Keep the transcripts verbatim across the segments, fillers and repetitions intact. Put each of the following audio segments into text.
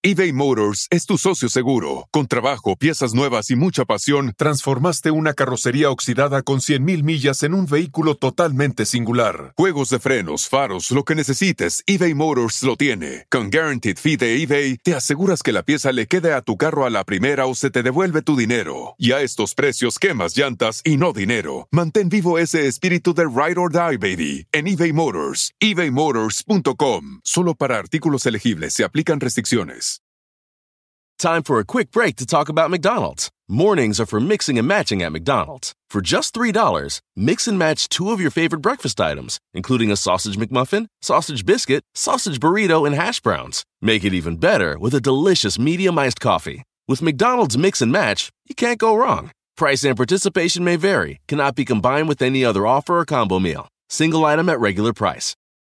eBay Motors es tu socio seguro. Con trabajo, piezas nuevas y mucha pasión, transformaste una carrocería oxidada con cien mil millas en un vehículo totalmente singular. Juegos de frenos, faros, lo que necesites, eBay Motors lo tiene. Con Guaranteed Fee de eBay, te aseguras que la pieza le quede a tu carro a la primera o se te devuelve tu dinero. Y a estos precios, quemas llantas y no dinero. Mantén vivo ese espíritu de Ride or Die, baby, en eBay Motors. ebay motors punto com. Solo para artículos elegibles se aplican restricciones. Time for a quick break to talk about McDonald's. Mornings are for mixing and matching at McDonald's. For just three dollars, mix and match two of your favorite breakfast items, including a sausage McMuffin, sausage biscuit, sausage burrito, and hash browns. Make it even better with a delicious medium iced coffee. With McDonald's Mix and Match, you can't go wrong. Price and participation may vary. Cannot be combined with any other offer or combo meal. Single item at regular price.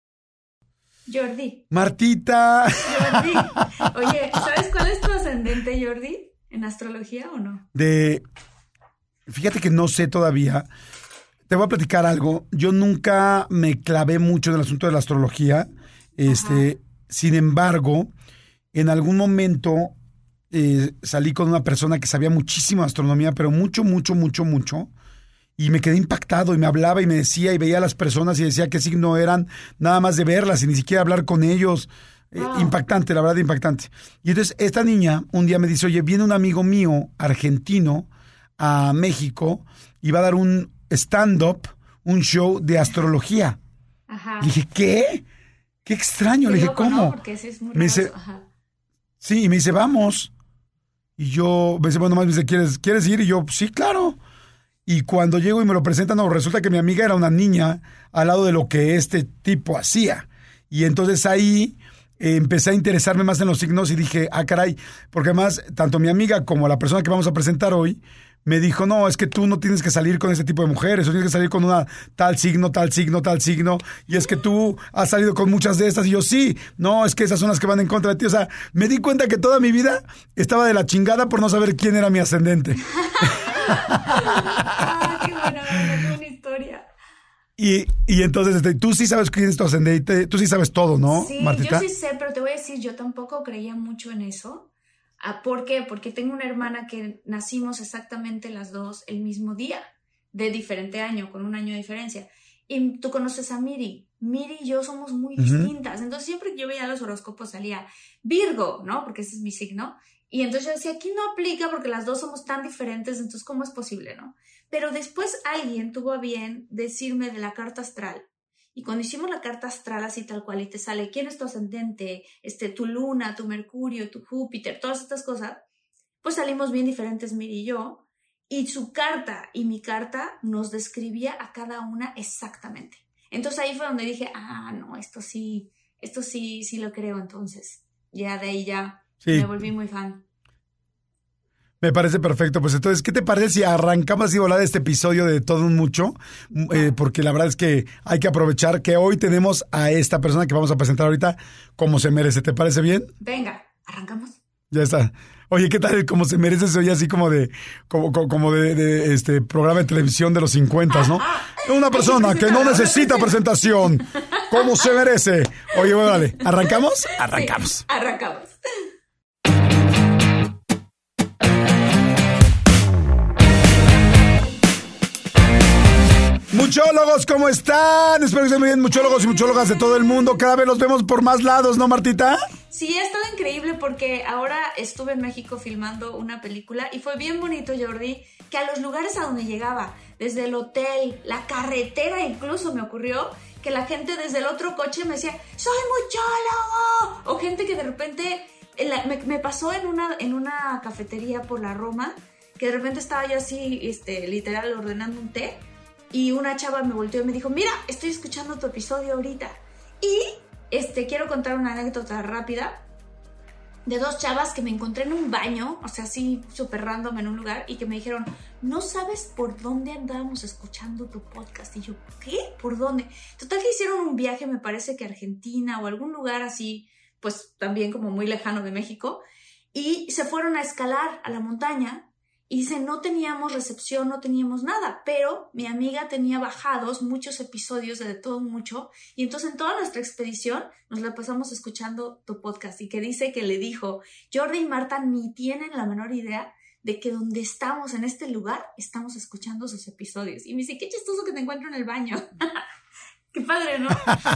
Jordi. Martita. Jordi. Oye, ¿sabes cuál es tu ascendente, Jordi? ¿En astrología o no? De... Fíjate que no sé todavía. Te voy a platicar algo. Yo nunca me clavé mucho en el asunto de la astrología. Este, sin embargo, en algún momento eh, salí con una persona que sabía muchísimo de astronomía, pero mucho, mucho, mucho, mucho. Y me quedé impactado y me hablaba y me decía y veía a las personas y decía qué signo eran, nada más de verlas y ni siquiera hablar con ellos. Eh, oh. Impactante, la verdad, impactante. Y entonces esta niña un día me dice, oye, viene un amigo mío argentino a México y va a dar un stand-up, un show de astrología. Ajá. Y dije, ¿qué? Qué extraño. Qué Le dije, loco, ¿cómo? ¿no? Porque ese es muy me dice, Ajá. Sí, y me dice, vamos. Y yo, me dice, bueno, más me dice, ¿quieres, ¿quieres ir? Y yo, sí, claro. Y cuando llego y me lo presentan, no, resulta que mi amiga era una niña al lado de lo que este tipo hacía. Y entonces ahí eh, empecé a interesarme más en los signos y dije, ah, caray, porque además tanto mi amiga como la persona que vamos a presentar hoy me dijo, no, es que tú no tienes que salir con ese tipo de mujeres, o tienes que salir con una tal signo, tal signo, tal signo, y es que tú has salido con muchas de estas, y yo, sí, no, es que esas son las que van en contra de ti. O sea, me di cuenta que toda mi vida estaba de la chingada por no saber quién era mi ascendente. Ah, qué buena, qué buena historia. Y, y entonces, este, tú sí sabes quién es tu ascendente, tú sí sabes todo, ¿no, sí, Martita? Yo sí sé, pero te voy a decir, yo tampoco creía mucho en eso. ¿Por qué? Porque tengo una hermana que nacimos exactamente las dos el mismo día, de diferente año, con un año de diferencia. Y tú conoces a Miri. Miri y yo somos muy uh-huh. distintas. Entonces siempre que yo veía los horóscopos salía Virgo, ¿no? Porque ese es mi signo. Y entonces yo decía, aquí no aplica porque las dos somos tan diferentes, entonces ¿cómo es posible, no? Pero después alguien tuvo a bien decirme de la carta astral. Y cuando hicimos la carta astral así tal cual y te sale quién es tu ascendente, este, tu luna, tu mercurio, tu Júpiter, todas estas cosas, pues salimos bien diferentes Miri y yo. Y su carta y mi carta nos describía a cada una exactamente. Entonces ahí fue donde dije, ah, no, esto sí, esto sí, sí lo creo entonces. Ya de ahí ya sí. Me volví muy fan. Me parece perfecto. Pues entonces, ¿qué te parece si arrancamos así volada este episodio de Todo un Mucho? Eh, porque la verdad es que hay que aprovechar que hoy tenemos a esta persona que vamos a presentar ahorita como se merece. ¿Te parece bien? Venga, arrancamos. Ya está. Oye, ¿qué tal? Como se merece, se oye así como de, como, como de, de este programa de televisión de los cincuentas, ¿no? Una persona que no necesita presentación, como se merece. Oye, bueno, dale, ¿arrancamos? Arrancamos. Sí, arrancamos. Muchólogos, ¿cómo están? Espero que estén muy bien, muchólogos y muchólogas de todo el mundo. Cada vez los vemos por más lados, ¿no, Martita? Sí, ha estado increíble porque ahora estuve en México filmando una película y fue bien bonito, Jordi, que a los lugares a donde llegaba, desde el hotel, la carretera incluso me ocurrió, que la gente desde el otro coche me decía, ¡soy muchólogo! O gente que de repente, la, me, me pasó en una, en una cafetería por la Roma, que de repente estaba yo así, este, literal, ordenando un té, y una chava me volteó y me dijo, mira, estoy escuchando tu episodio ahorita. Y este, quiero contar una anécdota rápida de dos chavas que me encontré en un baño, o sea, así súper random en un lugar, y que me dijeron, no sabes por dónde andábamos escuchando tu podcast. Y yo, ¿qué? ¿Por dónde? Total que hicieron un viaje, me parece que a Argentina o algún lugar así, pues también como muy lejano de México, y se fueron a escalar a la montaña. Y dice, no teníamos recepción, no teníamos nada, pero mi amiga tenía bajados muchos episodios de, de todo mucho, y entonces en toda nuestra expedición nos la pasamos escuchando tu podcast, y que dice que le dijo, Jordi y Marta ni tienen la menor idea de que donde estamos, en este lugar, estamos escuchando sus episodios. Y me dice, qué chistoso que te encuentro en el baño. Qué padre, ¿no?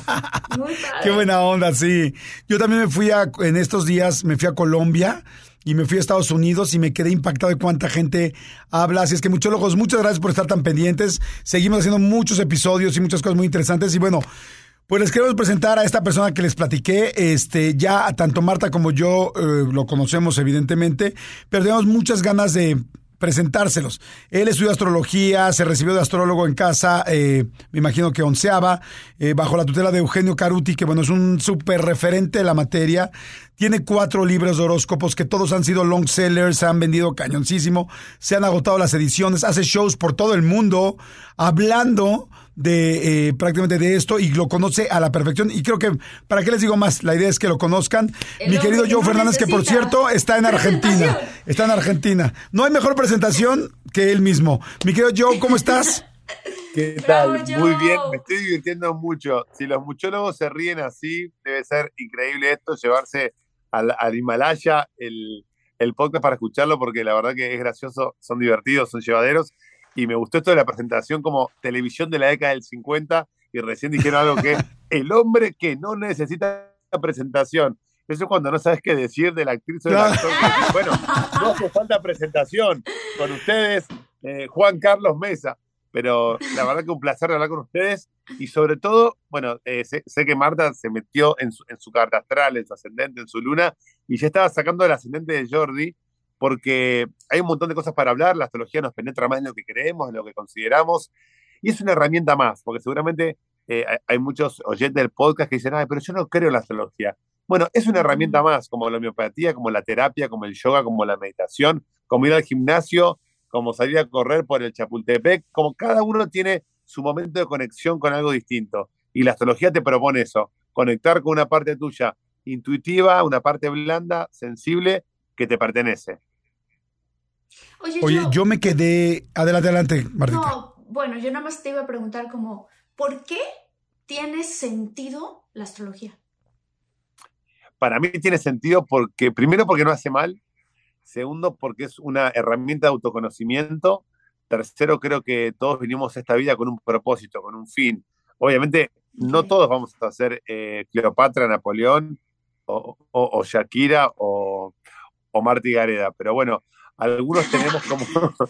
Muy padre. Qué buena onda, sí. Yo también me fui a, en estos días, me fui a Colombia y me fui a Estados Unidos y me quedé impactado de cuánta gente habla. Así es que, muchólogos, muchas gracias por estar tan pendientes. Seguimos haciendo muchos episodios y muchas cosas muy interesantes. Y bueno, pues les queremos presentar a esta persona que les platiqué. Este, ya tanto Marta como yo eh, lo conocemos, evidentemente, pero tenemos muchas ganas de presentárselos. Él estudió astrología, se recibió de astrólogo en casa, eh, me imagino que onceaba, eh, bajo la tutela de Eugenio Caruti, que bueno, es un súper referente de la materia. Tiene cuatro libros de horóscopos que todos han sido long sellers, se han vendido cañoncísimo, se han agotado las ediciones, hace shows por todo el mundo hablando de eh, prácticamente de esto y lo conoce a la perfección. Y creo que, ¿para qué les digo más? La idea es que lo conozcan. El Mi querido hombre Joe no Fernández, que por necesita cierto está en Argentina. presentación. Está en Argentina. No hay mejor presentación que él mismo. Mi querido Joe, ¿cómo estás? ¿Qué Bravo, tal? Joe. Muy bien, me estoy divirtiendo mucho. Si los muchólogos se ríen así, debe ser increíble esto, llevarse al, al Himalaya el, el podcast para escucharlo, porque la verdad que es gracioso, son divertidos, son llevaderos. Y me gustó esto de la presentación como televisión de la década del cincuenta, y recién dijeron algo que es el hombre que no necesita presentación. Eso es cuando no sabes qué decir de la actriz o del actor. Bueno, no hace falta presentación. Con ustedes, eh, Juan Carlos Mesa. Pero la verdad que un placer hablar con ustedes. Y sobre todo, bueno, eh, sé, sé que Marta se metió en su, en su carta astral, en su ascendente, en su luna, y ya estaba sacando el ascendente de Jordi, porque hay un montón de cosas para hablar. La astrología nos penetra más en lo que creemos, en lo que consideramos, y es una herramienta más, porque seguramente eh, hay, hay muchos oyentes del podcast que dicen, ay, pero yo no creo en la astrología. Bueno, es una herramienta más, como la homeopatía, como la terapia, como el yoga, como la meditación, como ir al gimnasio, como salir a correr por el Chapultepec, como cada uno tiene su momento de conexión con algo distinto. Y la astrología te propone eso, conectar con una parte tuya intuitiva, una parte blanda, sensible, que te pertenece. Oye, Oye, yo, yo me quedé... Adelante, adelante, Martita. no, bueno, yo nada más te iba a preguntar como, ¿por qué tiene sentido la astrología? Para mí tiene sentido porque, primero, porque no hace mal. Segundo, porque es una herramienta de autoconocimiento. Tercero, creo que todos vinimos a esta vida con un propósito, con un fin. Obviamente, no Ok. todos vamos a ser eh, Cleopatra, Napoleón, o, o- o Shakira, o, o Marta y Gareda. Pero bueno, algunos tenemos como,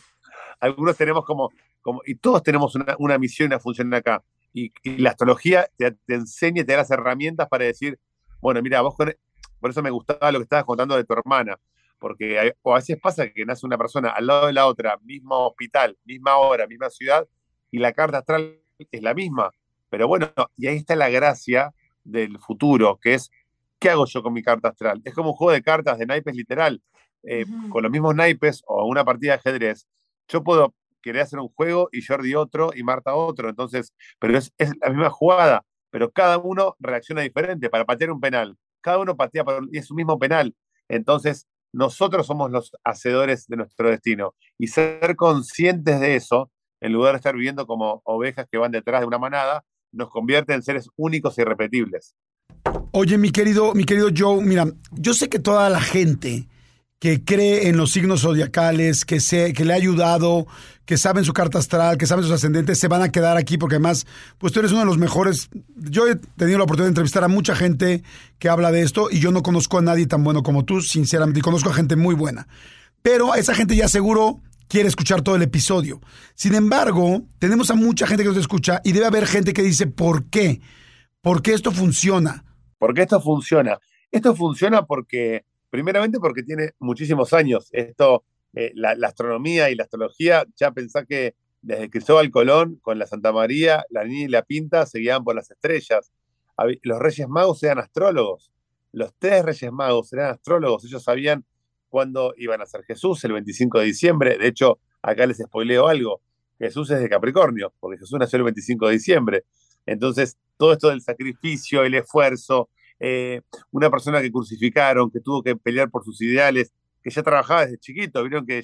algunos tenemos como, como, y todos tenemos una, una misión y una función acá. Y, y la astrología te, te enseña y te da las herramientas para decir, bueno, mira, vos con, por eso me gustaba lo que estabas contando de tu hermana, porque hay- o a veces pasa que nace una persona al lado de la otra, mismo hospital, misma hora, misma ciudad, y la carta astral es la misma. Pero bueno, y ahí está la gracia del futuro, que es, ¿qué hago yo con mi carta astral? Es como un juego de cartas de naipes literal. Eh, Ujú. con los mismos naipes o una partida de ajedrez, yo puedo querer hacer un juego y Jordi otro y Marta otro, entonces, pero es, es la misma jugada, pero cada uno reacciona diferente para patear un penal. Cada uno patea por, y es un mismo penal. Entonces, nosotros somos los hacedores de nuestro destino. Y ser conscientes de eso, en lugar de estar viviendo como ovejas que van detrás de una manada, nos convierte en seres únicos e irrepetibles. Oye, mi querido, mi querido Joe, mira, yo sé que toda la gente que cree en los signos zodiacales, que, se, que le ha ayudado, que saben su carta astral, que saben sus ascendentes, se van a quedar aquí porque además, pues tú eres uno de los mejores. Yo he tenido la oportunidad de entrevistar a mucha gente que habla de esto y yo no conozco a nadie tan bueno como tú, sinceramente, y conozco a gente muy buena. Pero esa gente ya seguro quiere escuchar todo el episodio. Sin embargo, tenemos a mucha gente que nos escucha y debe haber gente que dice, ¿por qué? ¿Por qué esto funciona? Porque esto funciona. Esto funciona porque, primeramente, porque tiene muchísimos años. Esto, eh, la, la astronomía y la astrología, ya pensá que desde Cristóbal Colón, con la Santa María, la Niña y la Pinta, se guiaban por las estrellas. Hab- Los Reyes Magos eran astrólogos. Los tres Reyes Magos eran astrólogos. Ellos sabían cuándo iban a ser Jesús, el veinticinco de diciembre. De hecho, acá les spoileo algo. Jesús es de Capricornio, porque Jesús nació el veinticinco de diciembre. Entonces, todo esto del sacrificio, el esfuerzo, eh, una persona que crucificaron, que tuvo que pelear por sus ideales, que ya trabajaba desde chiquito, vieron que ya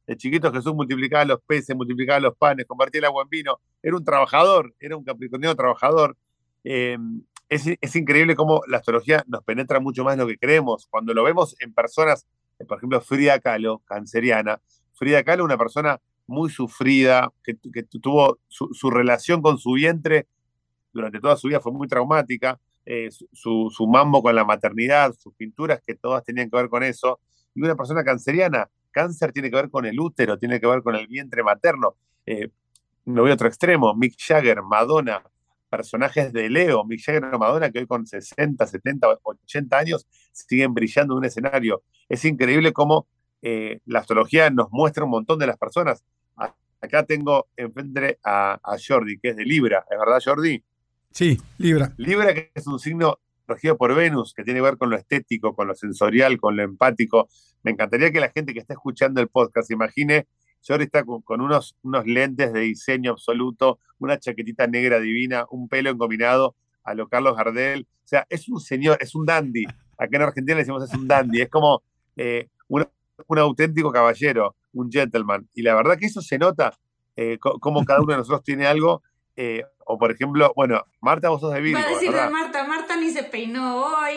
De chiquito Jesús multiplicaba los peces, multiplicaba los panes, convertía el agua en vino. Era un trabajador, era un capricorniano trabajador. Eh, es, es increíble cómo la astrología nos penetra mucho más de lo que creemos. Cuando lo vemos en personas, por ejemplo, Frida Kahlo, canceriana. Frida Kahlo, una persona muy sufrida, que, que tuvo su, su relación con su vientre durante toda su vida fue muy traumática, eh, su, su mambo con la maternidad, sus pinturas que todas tenían que ver con eso, y una persona canceriana, cáncer tiene que ver con el útero, tiene que ver con el vientre materno. Eh, me voy a otro extremo, Mick Jagger, Madonna, personajes de Leo, Mick Jagger y Madonna, que hoy con sesenta, setenta, ochenta años siguen brillando en un escenario. Es increíble cómo eh, la astrología nos muestra un montón de las personas. Acá tengo enfrente a, a Jordi, que es de Libra, ¿es verdad, Jordi? Sí, Libra. Libra, que es un signo regido por Venus, que tiene que ver con lo estético, con lo sensorial, con lo empático. Me encantaría que la gente que está escuchando el podcast imagine, Jordi está con, con unos, unos lentes de diseño absoluto, una chaquetita negra divina, un pelo engominado a lo Carlos Gardel. O sea, es un señor, es un dandy. Acá en Argentina le decimos es un dandy. Es como eh, un, un auténtico caballero, un gentleman. Y la verdad que eso se nota, eh, co- como cada uno de nosotros tiene algo. Eh, o por ejemplo, bueno, Marta, vos sos de Virgo, Va a decir ¿verdad? de Marta, Marta ni se peinó hoy.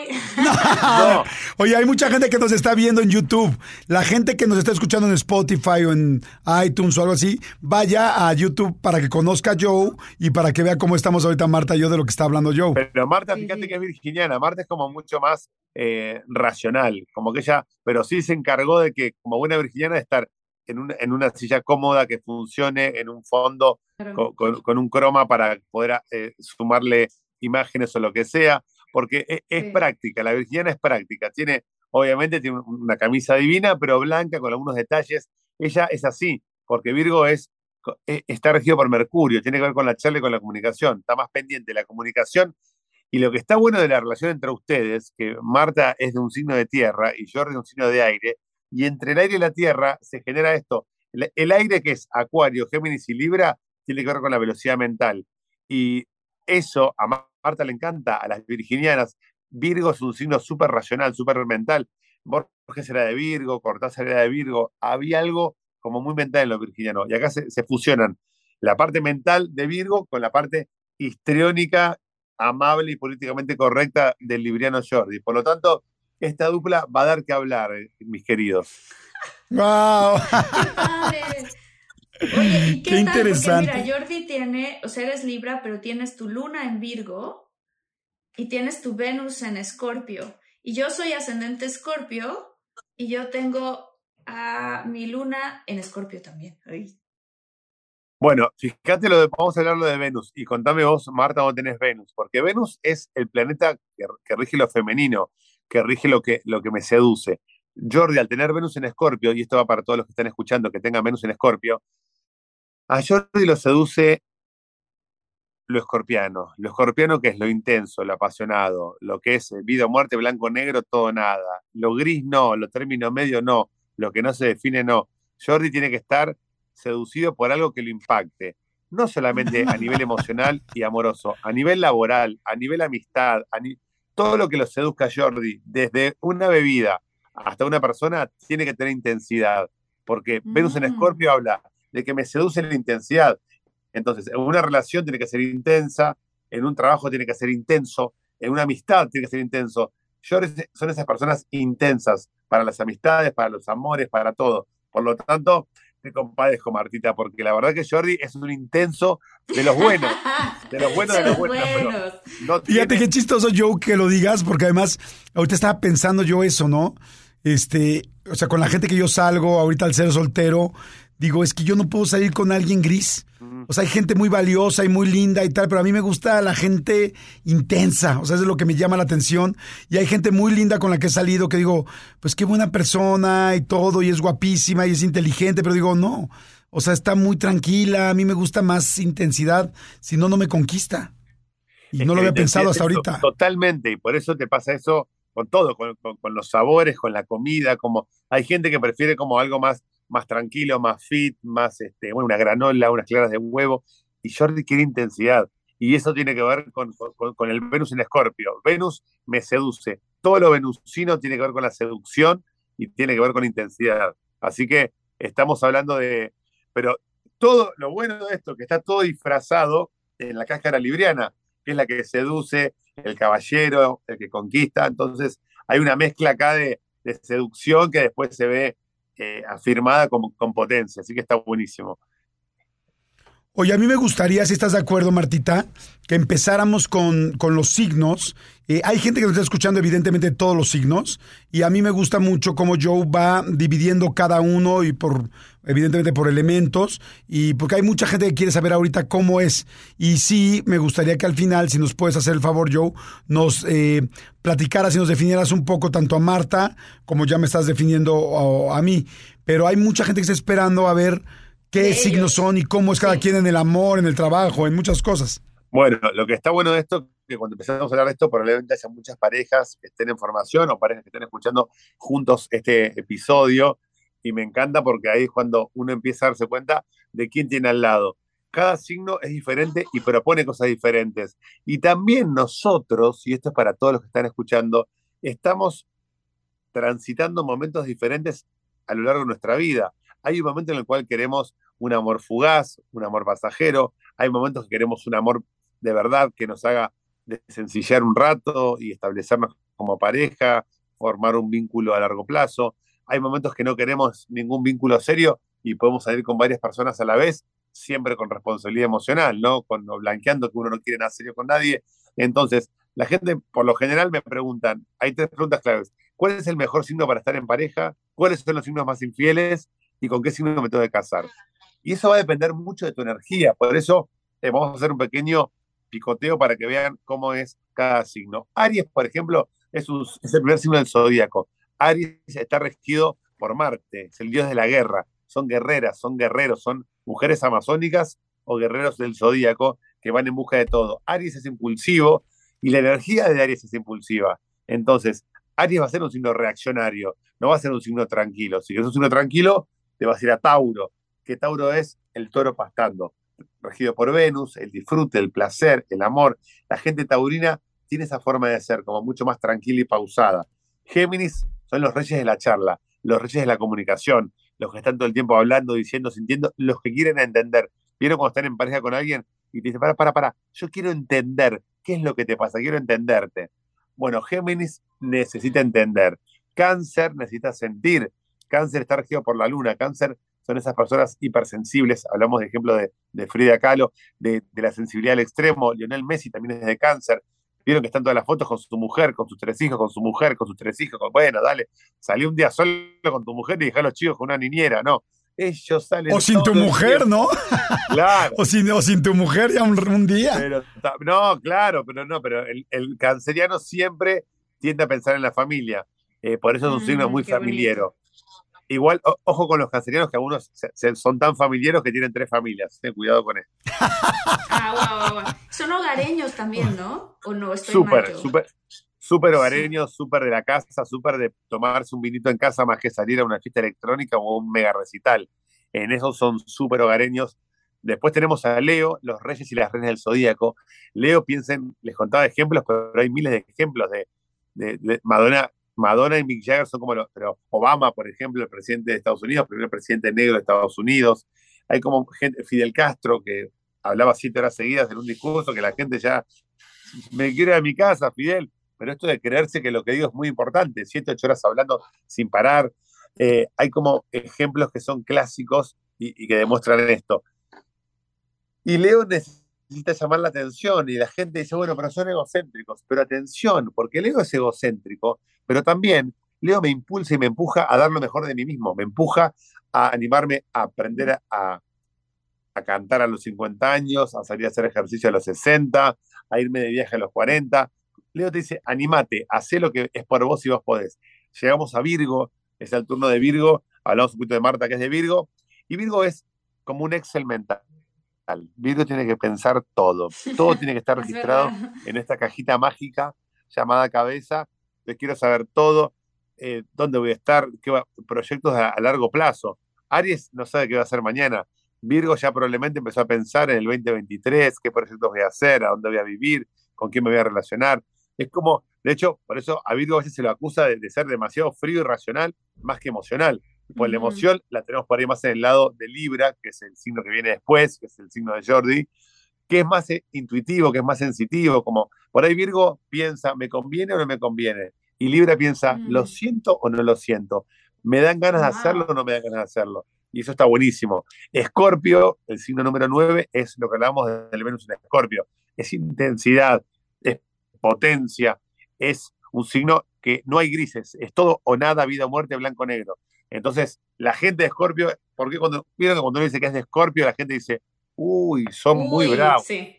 No. Oye, hay mucha gente que nos está viendo en YouTube. La gente que nos está escuchando en Spotify o en iTunes o algo así, vaya a YouTube para que conozca a Joe y para que vea cómo estamos ahorita Marta y yo de lo que está hablando Joe. Pero Marta, Sí, fíjate sí. que es virginiana. Marta es como mucho más eh, racional, como que ella, pero sí se encargó de que, como buena virginiana, de estar en, un, en una silla cómoda que funcione, en un fondo Claro. con, con- con un croma para poder eh, sumarle imágenes o lo que sea, porque es, es Sí. práctica, la virginiana es práctica. Tiene, obviamente, tiene una camisa divina, pero blanca, con algunos detalles. Ella es así, porque Virgo es, eh, está regido por Mercurio, tiene que ver con la charla y con la comunicación, está más pendiente de la comunicación. Y lo que está bueno de la relación entre ustedes, que Marta es de un signo de tierra y Jordi de un signo de aire, y entre el aire y la tierra se genera esto. El, el aire, que es Acuario, Géminis y Libra, tiene que ver con la velocidad mental. Y eso a Marta le encanta, a las virginianas. Virgo es un signo súper racional, súper mental. Borges era de Virgo, Cortázar era de Virgo. Había algo como muy mental en los virginianos. Y acá se, se fusionan la parte mental de Virgo con la parte histriónica, amable y políticamente correcta del libriano Jordi. Por lo tanto, esta dupla va a dar que hablar, eh, mis queridos. ¡Wow! ¡Qué padre! Oye, ¿y qué, Qué tal? interesante. Porque mira, Jordi tiene, o sea, eres Libra, pero tienes tu luna en Virgo y tienes tu Venus en Escorpio. Y yo soy ascendente Escorpio y yo tengo a mi luna en Escorpio también. Ay. Bueno, fíjate, lo de, vamos a hablar lo de Venus. Y contame vos, Marta, dónde tenés Venus. Porque Venus es el planeta que, que rige lo femenino, que rige lo que, lo que me seduce. Jordi, al tener Venus en Escorpio, y esto va para todos los que están escuchando que tengan Venus en Escorpio, a Jordi lo seduce lo escorpiano. Lo escorpiano, que es lo intenso, lo apasionado, lo que es vida o muerte, blanco o negro, todo o nada. Lo gris no, lo término medio no, lo que no se define no. Jordi tiene que estar seducido por algo que lo impacte, no solamente a nivel emocional y amoroso, a nivel laboral, a nivel amistad, a ni- todo lo que lo seduzca a Jordi, desde una bebida hasta una persona, tiene que tener intensidad, porque Venus en Mm. Escorpio habla de que me seduce la intensidad. Entonces, en una relación tiene que ser intensa, en un trabajo tiene que ser intenso, en una amistad tiene que ser intenso. Jordi son esas personas intensas para las amistades, para los amores, para todo. Por lo tanto, te compadezco, Martita, porque la verdad que Jordi es un intenso de los buenos, de los buenos, de, De los los buenos, pero buenos. no Fíjate tiene- qué chistoso, Joe, que lo digas, porque además, ahorita estaba pensando yo eso, ¿no? Este, o sea, con la gente que yo salgo, ahorita al ser soltero, digo, es que yo no puedo salir con alguien gris. Mm. O sea, hay gente muy valiosa y muy linda y tal, pero a mí me gusta la gente intensa, o sea, eso es lo que me llama la atención. Y hay gente muy linda con la que he salido que digo, pues qué buena persona y todo, y es guapísima y es inteligente, pero digo, no, o sea, está muy tranquila, a mí me gusta más intensidad, si no, no me conquista. Y Es no que lo había la pensado hasta intensidad es ahorita. to- Totalmente, y por eso te pasa eso con todo, con, con- con los sabores, con la comida, como hay gente que prefiere como algo más, más tranquilo, más fit, más, este, bueno, una granola, unas claras de huevo, y Jordi quiere intensidad, y eso tiene que ver con, con- con el Venus en Escorpio. Venus me seduce, todo lo venusino tiene que ver con la seducción y tiene que ver con intensidad. Así que estamos hablando de... Pero todo lo bueno de esto, que está todo disfrazado en la cáscara libriana, que es la que seduce, el caballero, el que conquista. Entonces hay una mezcla acá de, de seducción que después se ve eh, afirmada con, con potencia, así que está buenísimo. Oye, a mí me gustaría, si estás de acuerdo, Martita, que empezáramos con, con los signos. Eh, hay gente que nos está escuchando, evidentemente, todos los signos, y a mí me gusta mucho cómo Joe va dividiendo cada uno, y por, evidentemente, por elementos, y porque hay mucha gente que quiere saber ahorita cómo es. Y sí, me gustaría que al final, si nos puedes hacer el favor, Joe, nos eh, platicaras y nos definieras un poco tanto a Marta, como ya me estás definiendo a, a mí. Pero hay mucha gente que está esperando a ver qué de signos ellos son y cómo es cada sí. quien en el amor, en el trabajo, en muchas cosas. Bueno, lo que está bueno de esto, que cuando empezamos a hablar de esto, probablemente haya muchas parejas que estén en formación o parejas que estén escuchando juntos este episodio, y me encanta porque ahí es cuando uno empieza a darse cuenta de quién tiene al lado. Cada signo es diferente y propone cosas diferentes. Y también nosotros, y esto es para todos los que están escuchando, estamos transitando momentos diferentes a lo largo de nuestra vida. Hay un momento en el cual queremos un amor fugaz, un amor pasajero. Hay momentos que queremos un amor de verdad que nos haga desencillar un rato y establecernos como pareja, formar un vínculo a largo plazo. Hay momentos que no queremos ningún vínculo serio y podemos salir con varias personas a la vez, siempre con responsabilidad emocional, ¿no? Con, no, blanqueando que uno no quiere nada serio con nadie. Entonces, la gente, por lo general, me preguntan, hay tres preguntas claves. ¿Cuál es el mejor signo para estar en pareja? ¿Cuáles son los signos más infieles? ¿Y con qué signo me tengo que casar? Y eso va a depender mucho de tu energía. Por eso eh, vamos a hacer un pequeño picoteo para que vean cómo es cada signo. Aries, por ejemplo, es, un, es el primer signo del zodíaco. Aries está regido por Marte, es el dios de la guerra. Son guerreras, son guerreros, son mujeres amazónicas o guerreros del zodíaco que van en busca de todo. Aries es impulsivo y la energía de Aries es impulsiva. Entonces, Aries va a ser un signo reaccionario, no va a ser un signo tranquilo. Si es un signo tranquilo, te vas a ir a Tauro, que Tauro es el toro pastando, regido por Venus, el disfrute, el placer, el amor. La gente taurina tiene esa forma de ser, como mucho más tranquila y pausada. Géminis son los reyes de la charla, los reyes de la comunicación, los que están todo el tiempo hablando, diciendo, sintiendo, los que quieren entender. ¿Vieron cuando están en pareja con alguien y te dicen, para, para, para, yo quiero entender, ¿qué es lo que te pasa? Quiero entenderte. Bueno, Géminis necesita entender. Cáncer necesita sentir. Cáncer está regido por la luna. Cáncer son esas personas hipersensibles. Hablamos de ejemplo de, de Frida Kahlo, de, de la sensibilidad al extremo. Lionel Messi también es de Cáncer. Vieron que están todas las fotos con su mujer, con sus tres hijos, con su mujer, con sus tres hijos. Con, bueno, dale, salí un día solo con tu mujer y dejá a los chicos con una niñera. No, ellos salen. O sin tu mujer, ¿no? Claro. o, sin, o sin tu mujer ya un, un día. Pero, no, claro, pero no, pero el, el canceriano siempre tiende a pensar en la familia. Eh, por eso es un mm, signo muy familiero. Igual, o, ojo con los cancerianos, que algunos se, se, son tan familiares que tienen tres familias. Ten cuidado con eso. Ah, wow, wow, wow. Son hogareños también, ¿no? ¿O no? Estoy súper, súper, súper hogareños, sí. Súper de la casa, súper de tomarse un vinito en casa más que salir a una fiesta electrónica o un mega recital. En eso son súper hogareños. Después tenemos a Leo, los reyes y las reinas del zodíaco. Leo, piensen, les contaba ejemplos, pero hay miles de ejemplos de, de, de Madonna. Madonna y Mick Jagger son como los, pero Obama, por ejemplo, el presidente de Estados Unidos, primer presidente negro de Estados Unidos. Hay como gente, Fidel Castro, que hablaba siete horas seguidas en un discurso, que la gente ya, me quiero ir a mi casa, Fidel. Pero esto de creerse que lo que digo es muy importante, siete, ocho horas hablando sin parar. Eh, hay como ejemplos que son clásicos y, y que demuestran esto. Y Leo necesita llamar la atención y la gente dice, bueno, pero son egocéntricos. Pero atención, porque Leo es egocéntrico, pero también Leo me impulsa y me empuja a dar lo mejor de mí mismo, me empuja a animarme a aprender a, a, a cantar a los cincuenta años, a salir a hacer ejercicio a los sesenta, a irme de viaje a los cuarenta. Leo te dice, animate, hacé lo que es por vos y vos podés. Llegamos a Virgo, es el turno de Virgo, hablamos un poquito de Marta, que es de Virgo, y Virgo es como un Excel mental. Virgo tiene que pensar todo, todo tiene que estar registrado en esta cajita mágica llamada cabeza. Yo quiero saber todo, eh, dónde voy a estar, qué va, proyectos a, a largo plazo. Aries no sabe qué va a hacer mañana. Virgo ya probablemente empezó a pensar en el veinte veintitrés, qué proyectos voy a hacer, a dónde voy a vivir, con quién me voy a relacionar. Es como, de hecho, por eso a Virgo a veces se lo acusa de, de ser demasiado frío y racional, más que emocional. Pues la Ujú. emoción la tenemos por ahí más en el lado de Libra, que es el signo que viene después, que es el signo de Jordi, que es más eh, intuitivo, que es más sensitivo, como por ahí Virgo piensa, ¿me conviene o no me conviene? Y Libra piensa, ¿lo Mm. siento o no lo siento? ¿Me dan ganas de hacerlo o Wow. no me dan ganas de hacerlo? Y eso está buenísimo. Escorpio, el signo número nueve, es lo que hablamos del Venus en Escorpio. Es intensidad, es potencia, es un signo que no hay grises, es todo o nada, vida o muerte, blanco o negro. Entonces, la gente de Escorpio, porque cuando vieron que cuando uno dice que es de Escorpio, la gente dice, uy, son muy Uy, bravos. sí.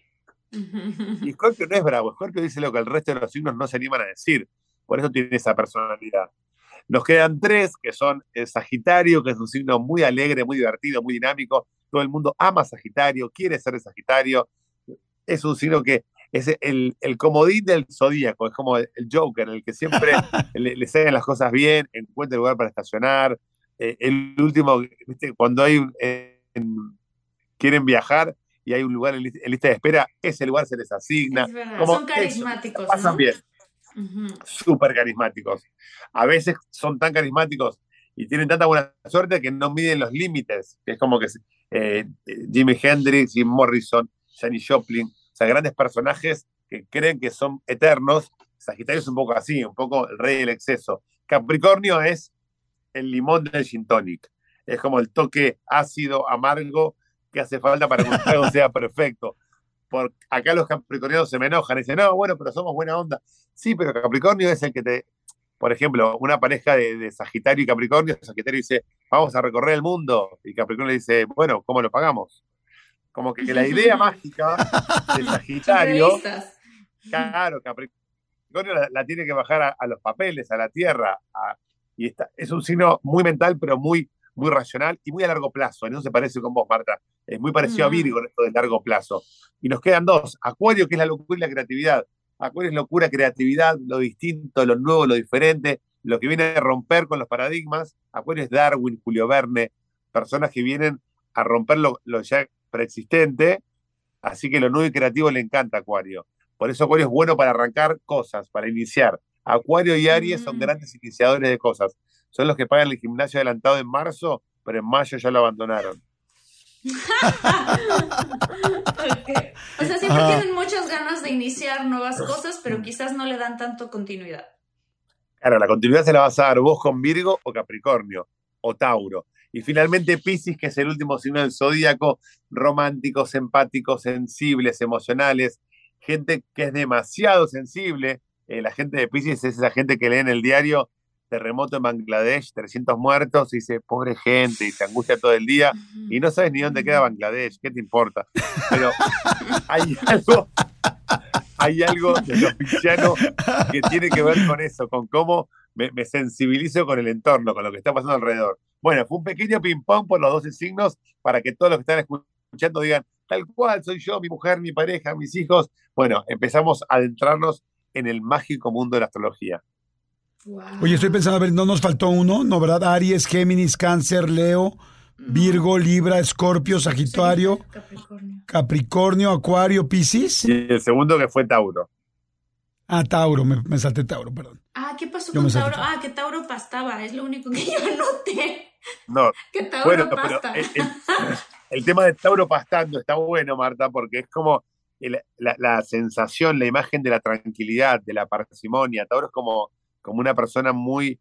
Y Scorpio no es bravo, Scorpio dice lo que el resto de los signos no se animan a decir. Por eso tiene esa personalidad. Nos quedan tres, que son el Sagitario, que es un signo muy alegre, muy divertido, muy dinámico. Todo el mundo ama Sagitario, quiere ser de Sagitario. Es un signo que es el, el comodín del zodíaco, es como el, el Joker, el que siempre le, le salen las cosas bien, encuentra el lugar para estacionar. Eh, el último, ¿viste? Cuando hay eh, en- quieren viajar y hay un lugar en, lis- en lista de espera, ese lugar se les asigna. Es verdad. Como Son eso, se la carismáticos, pasan ¿no? bien, Ujú. súper carismáticos. A veces son tan carismáticos y tienen tanta buena suerte que no miden los límites, que es como que eh, Jimi Hendrix, Jim Morrison, Janis Joplin, o sea, grandes personajes que creen que son eternos. Sagitario es un poco así, un poco el rey del exceso. Capricornio es el limón del gin tonic. Es como el toque ácido, amargo que hace falta para que un trago sea perfecto. Por acá los capricornianos se me enojan y dicen, no, bueno, pero somos buena onda. Sí, pero Capricornio es el que te, por ejemplo, una pareja de, de Sagitario y Capricornio, Sagitario dice, vamos a recorrer el mundo, y Capricornio le dice, bueno, ¿cómo lo pagamos? Como que la idea mágica de Son Sagitario, realistas. claro, Capricornio la, la tiene que bajar a, a los papeles, a la tierra, a- y está, es un signo muy mental, pero muy, muy racional y muy a largo plazo. No se parece con vos, Marta. Es muy parecido a Mm. Virgo en esto de largo plazo. Y nos quedan dos. Acuario, que es la locura y la creatividad. Acuario es locura, creatividad, lo distinto, lo nuevo, lo diferente, lo que viene a romper con los paradigmas. Acuario es Darwin, Julio Verne, personas que vienen a romper lo, lo ya preexistente. Así que lo nuevo y creativo le encanta a Acuario. Por eso Acuario es bueno para arrancar cosas, para iniciar. Acuario y Aries son Mm. grandes iniciadores de cosas. Son los que pagan el gimnasio adelantado en marzo, pero en mayo ya lo abandonaron. Ok. O sea, siempre Ajá. tienen muchas ganas de iniciar nuevas cosas, pero quizás no le dan tanto continuidad. Claro, la continuidad se la vas a dar vos con Virgo o Capricornio o Tauro. Y finalmente Piscis, que es el último signo del zodíaco, románticos, empáticos, sensibles, emocionales, gente que es demasiado sensible. Eh, la gente de Piscis es esa gente que lee en el diario terremoto en Bangladesh, trescientos muertos, y dice, pobre gente, y se angustia todo el día, y no sabes ni dónde queda Bangladesh, ¿qué te importa? Pero hay algo hay algo de lo pisciano que tiene que ver con eso, con cómo me, me sensibilizo con el entorno, con lo que está pasando alrededor. Bueno, fue un pequeño ping-pong por los doce signos para que todos los que están escuchando digan, tal cual, soy yo, mi mujer, mi pareja, mis hijos. Bueno, empezamos a adentrarnos en el mágico mundo de la astrología. Oye, estoy Wow. pensando, a ver, no nos faltó uno, ¿no, verdad? Aries, Géminis, Cáncer, Leo, No. Virgo, Libra, Escorpio, Sagitario, Sagitario, Capricornio. Capricornio, Acuario, Piscis. Y el segundo que fue Tauro. Ah, Tauro, me, me salté Tauro, perdón. Ah, ¿qué pasó Yo me con salté Tauro? Tauro. Ah, que Tauro pastaba, es lo único que yo anoté. No, Que bueno, Tauro pero pasta. el, el- el tema de Tauro pastando está bueno, Marta, porque es como el- la, la sensación, la imagen de la tranquilidad, de la parsimonia. Tauro es como, como una persona muy,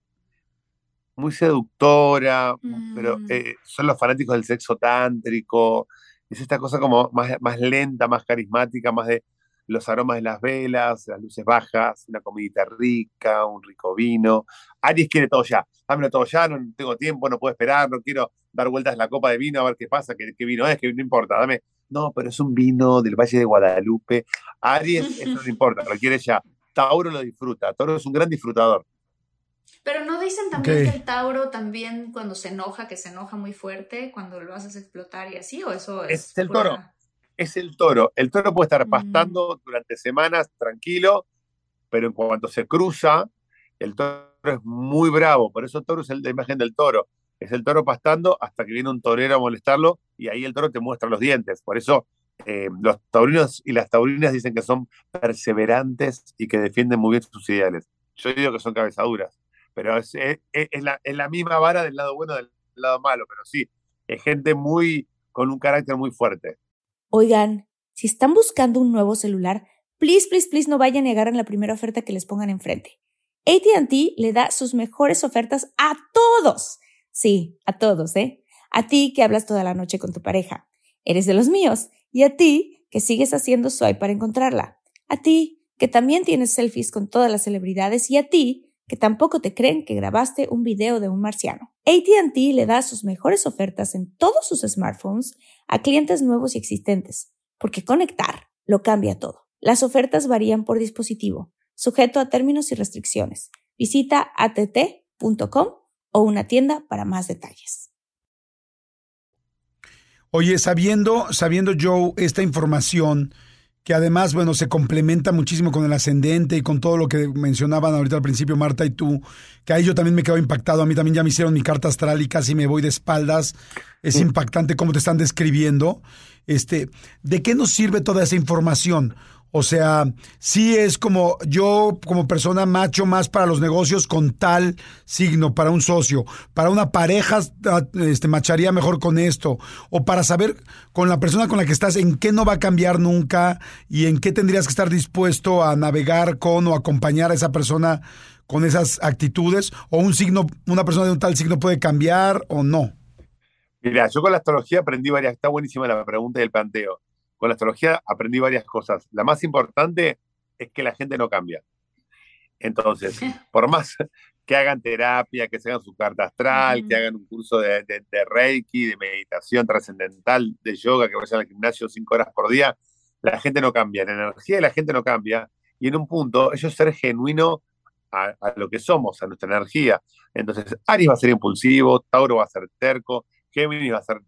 muy seductora, pero Mm, eh, son los fanáticos del sexo tántrico. Es esta cosa como más, más lenta, más carismática, más de los aromas de las velas, las luces bajas, una comidita rica, un rico vino. Aries quiere todo ya. Dámelo todo ya, no tengo tiempo, no puedo esperar, no quiero dar vueltas la copa de vino a ver qué pasa, qué, qué vino es, que no importa, dame. No, pero es un vino del Valle de Guadalupe. Aries, eso no le importa, lo quiere ya. Tauro lo disfruta. Tauro es un gran disfrutador. Pero no dicen Ok. también que el Tauro también cuando se enoja, que se enoja muy fuerte, cuando lo haces explotar y así, o eso Es es el toro. pura... Es el toro. El toro puede estar Mm, pastando durante semanas tranquilo, pero en cuanto se cruza, el toro es muy bravo. Por eso el toro es el- la imagen del toro. Es el toro pastando hasta que viene un torero a molestarlo y ahí el toro te muestra los dientes. Por eso eh, los taurinos y las taurinas dicen que son perseverantes y que defienden muy bien sus ideales. Yo digo que son cabezaduras, pero es, es- es la, es la misma vara del lado bueno del lado malo, pero sí, es gente muy, con un carácter muy fuerte. Oigan, si están buscando un nuevo celular, please, please, please no vayan y agarren la primera oferta que les pongan enfrente. A T and T le da sus mejores ofertas a todos. Sí, a todos, ¿eh? A ti que hablas toda la noche con tu pareja. Eres de los míos. Y a ti que sigues haciendo swipe para encontrarla. A ti que también tienes selfies con todas las celebridades. Y a ti que tampoco te creen que grabaste un video de un marciano. A T and T le da sus mejores ofertas en todos sus smartphones a clientes nuevos y existentes, porque conectar lo cambia todo. Las ofertas varían por dispositivo, sujeto a términos y restricciones. Visita a t t punto com o una tienda para más detalles. Oye, sabiendo, sabiendo Joe esta información, que además, bueno, se complementa muchísimo con el ascendente y con todo lo que mencionaban ahorita al principio Marta y tú, que ahí yo también me quedo impactado. A mí también ya me hicieron mi carta astral y casi me voy de espaldas. Es impactante cómo te están describiendo. Este, ¿de qué nos sirve toda esa información? O sea, sí es como yo como persona macho más para los negocios con tal signo, para un socio, para una pareja este, macharía mejor con esto, o para saber con la persona con la que estás en qué no va a cambiar nunca y en qué tendrías que estar dispuesto a navegar con o acompañar a esa persona con esas actitudes, o un signo, una persona de un tal signo puede cambiar o no. Mira, yo con la astrología aprendí varias, está buenísima la pregunta y el planteo. Con la astrología aprendí varias cosas. La más importante es que la gente no cambia. Entonces, por más que hagan terapia, que se hagan su carta astral, uh-huh. que hagan un curso de, de, de Reiki, de meditación trascendental, de yoga, que vayan al gimnasio cinco horas por día, la gente no cambia. La energía de la gente no cambia. Y en un punto, eso es ser genuino a, a lo que somos, a nuestra energía. Entonces, Aries va a ser impulsivo, Tauro va a ser terco, Géminis va a ser,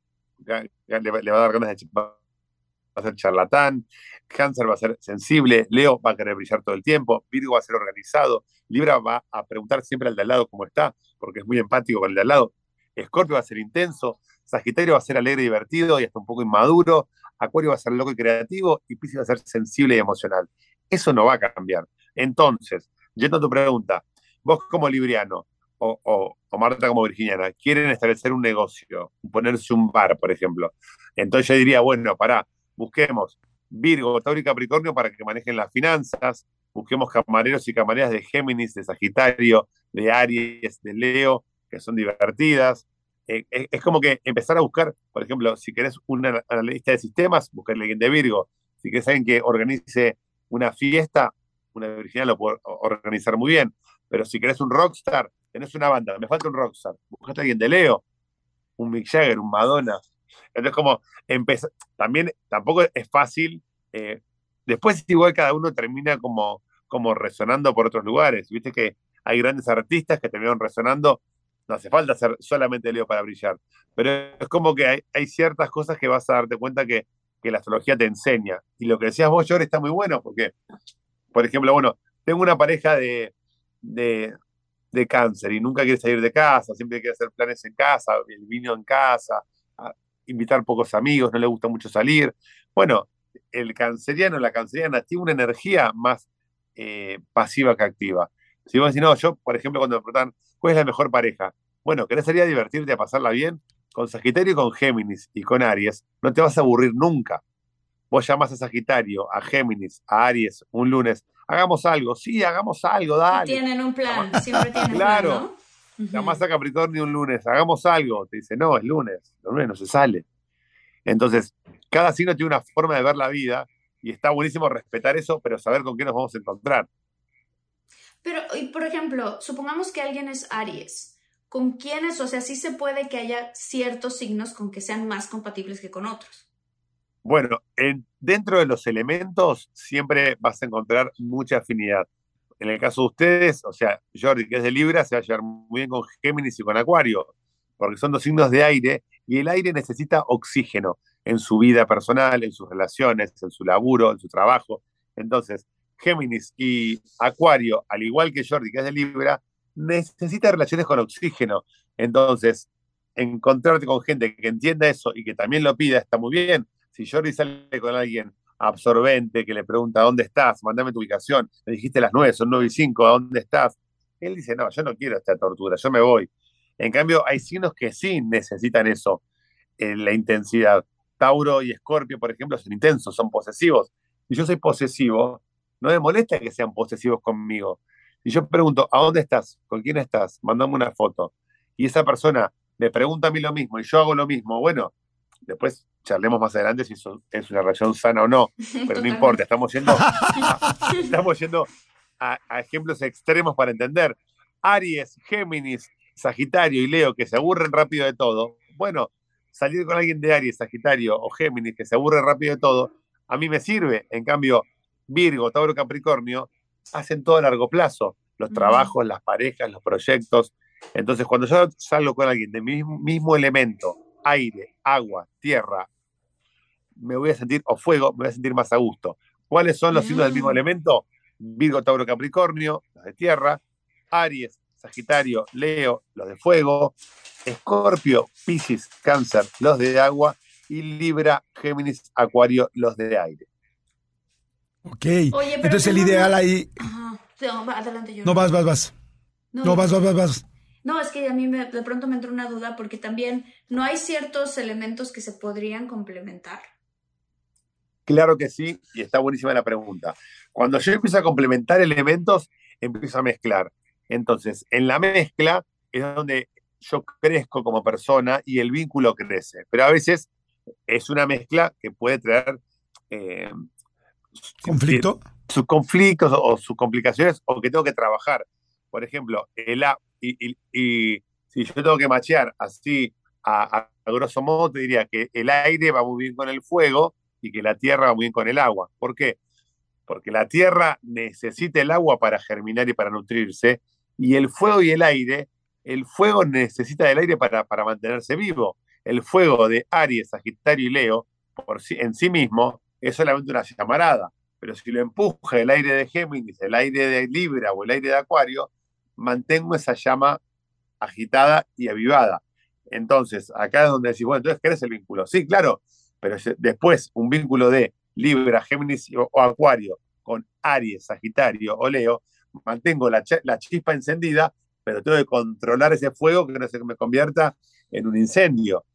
le, le va a dar ganas de chipar, va a ser charlatán, Cáncer va a ser sensible, Leo va a querer brillar todo el tiempo, Virgo va a ser organizado, Libra va a preguntar siempre al de al lado cómo está, porque es muy empático con el de al lado, Escorpio va a ser intenso, Sagitario va a ser alegre y divertido y hasta un poco inmaduro, Acuario va a ser loco y creativo y Piscis va a ser sensible y emocional. Eso no va a cambiar. Entonces, yendo a tu pregunta, vos como libriano o, o, o Marta como virginiana quieren establecer un negocio, ponerse un bar, por ejemplo. Entonces yo diría, bueno, pará, busquemos Virgo, Tauro y Capricornio para que manejen las finanzas, busquemos camareros y camareras de Géminis, de Sagitario, de Aries, de Leo, que son divertidas. Eh, es, es como que empezar a buscar, por ejemplo, si querés un analista de sistemas, buscar a alguien de Virgo. Si querés alguien que organice una fiesta, una virginal lo puede organizar muy bien. Pero si querés un rockstar, tenés una banda, me falta un rockstar, buscaste a alguien de Leo, un Mick Jagger, un Madonna. Entonces, como empezar, también tampoco es fácil. Eh, después, igual cada uno termina como, como resonando por otros lugares. Viste que hay grandes artistas que terminaron resonando. No hace falta ser solamente Leo para brillar. Pero es como que hay, hay ciertas cosas que vas a darte cuenta que, que la astrología te enseña. Y lo que decías vos, Jorge, está muy bueno, porque, por ejemplo, bueno, tengo una pareja de, de, de cáncer y nunca quiere salir de casa, siempre quiere hacer planes en casa, el vino en casa, invitar pocos amigos, no le gusta mucho salir. Bueno, el canceriano, la canceriana, tiene una energía más eh, pasiva que activa. Si vos decís, no, yo, por ejemplo, cuando me preguntan, ¿cuál es la mejor pareja? Bueno, ¿querés salir a divertirte, a pasarla bien? Con Sagitario y con Géminis y con Aries, no te vas a aburrir nunca. Vos llamás a Sagitario, a Géminis, a Aries, un lunes, hagamos algo, sí, hagamos algo, dale. Tienen un plan, siempre tienen claro. un plan, ¿no? Llamás a Capricornio un lunes, hagamos algo. Te dice, no, es lunes, el lunes no se sale. Entonces, cada signo tiene una forma de ver la vida y está buenísimo respetar eso, pero saber con qué nos vamos a encontrar. Pero, y por ejemplo, supongamos que alguien es Aries. ¿Con quiénes? O sea, sí se puede que haya ciertos signos con que sean más compatibles que con otros. Bueno, en, dentro de los elementos siempre vas a encontrar mucha afinidad. En el caso de ustedes, o sea, Jordi, que es de Libra, se va a llevar muy bien con Géminis y con Acuario, porque son dos signos de aire, y el aire necesita oxígeno en su vida personal, en sus relaciones, en su laburo, en su trabajo. Entonces, Géminis y Acuario, al igual que Jordi, que es de Libra, necesita relaciones con oxígeno. Entonces, encontrarte con gente que entienda eso y que también lo pida está muy bien. Si Jordi sale con alguien absorbente, que le pregunta ¿dónde estás? Mándame tu ubicación. Me dijiste las nueve, son nueve y cinco, ¿a dónde estás? Él dice, no, yo no quiero esta tortura, yo me voy. En cambio, hay signos que sí necesitan eso, eh, la intensidad. Tauro y Escorpio, por ejemplo, son intensos, son posesivos. Si yo soy posesivo, no me molesta que sean posesivos conmigo. Si yo pregunto, ¿a dónde estás? ¿Con quién estás? Mándame una foto. Y esa persona me pregunta a mí lo mismo y yo hago lo mismo. Bueno, después charlemos más adelante si eso es una relación sana o no, pero no importa, estamos yendo a, estamos yendo a, a ejemplos extremos para entender. Aries, Géminis, Sagitario y Leo, que se aburren rápido de todo. Bueno, salir con alguien de Aries, Sagitario o Géminis que se aburre rápido de todo, a mí me sirve. En cambio, Virgo, Tauro, Capricornio hacen todo a largo plazo, los mm. trabajos, las parejas, los proyectos. Entonces, cuando yo salgo con alguien del mismo, mismo elemento, aire, agua, tierra, me voy a sentir, o fuego, me voy a sentir más a gusto. ¿Cuáles son los mm. signos del mismo elemento? Virgo, Tauro, Capricornio, los de tierra, Aries, Sagitario, Leo, los de fuego, Escorpio, Piscis, Cáncer, los de agua, y Libra, Géminis, Acuario, los de aire. Ok, Oye, entonces el ideal no... ahí... Ajá. No, adelante yo. No, vas, vas, vas. No, no vas, vas, vas, vas. No, es que a mí me, de pronto me entró una duda porque también no hay ciertos elementos que se podrían complementar. Claro que sí, y está buenísima la pregunta. Cuando yo empiezo a complementar elementos, empiezo a mezclar. Entonces, en la mezcla es donde yo crezco como persona y el vínculo crece. Pero a veces es una mezcla que puede traer... Eh, ¿Conflicto? Sus conflictos o, o sus complicaciones, o que tengo que trabajar. Por ejemplo, el a, y, y, y si yo tengo que machear así, a, a, a grosso modo, te diría que el aire va muy bien con el fuego y que la tierra va muy bien con el agua. ¿Por qué? Porque la tierra necesita el agua para germinar y para nutrirse, y el fuego y el aire, el fuego necesita del aire para, para mantenerse vivo. El fuego de Aries, Sagitario y Leo, por sí, en sí mismo, es solamente una llamarada, pero si lo empuja el aire de Géminis, el aire de Libra o el aire de Acuario, mantengo esa llama agitada y avivada. Entonces, acá es donde decís, bueno, entonces, ¿querés el vínculo? Sí, claro, pero después un vínculo de Libra, Géminis o, o Acuario con Aries, Sagitario o Leo, mantengo la, ch- la chispa encendida, pero tengo que controlar ese fuego que no se me convierta en un incendio.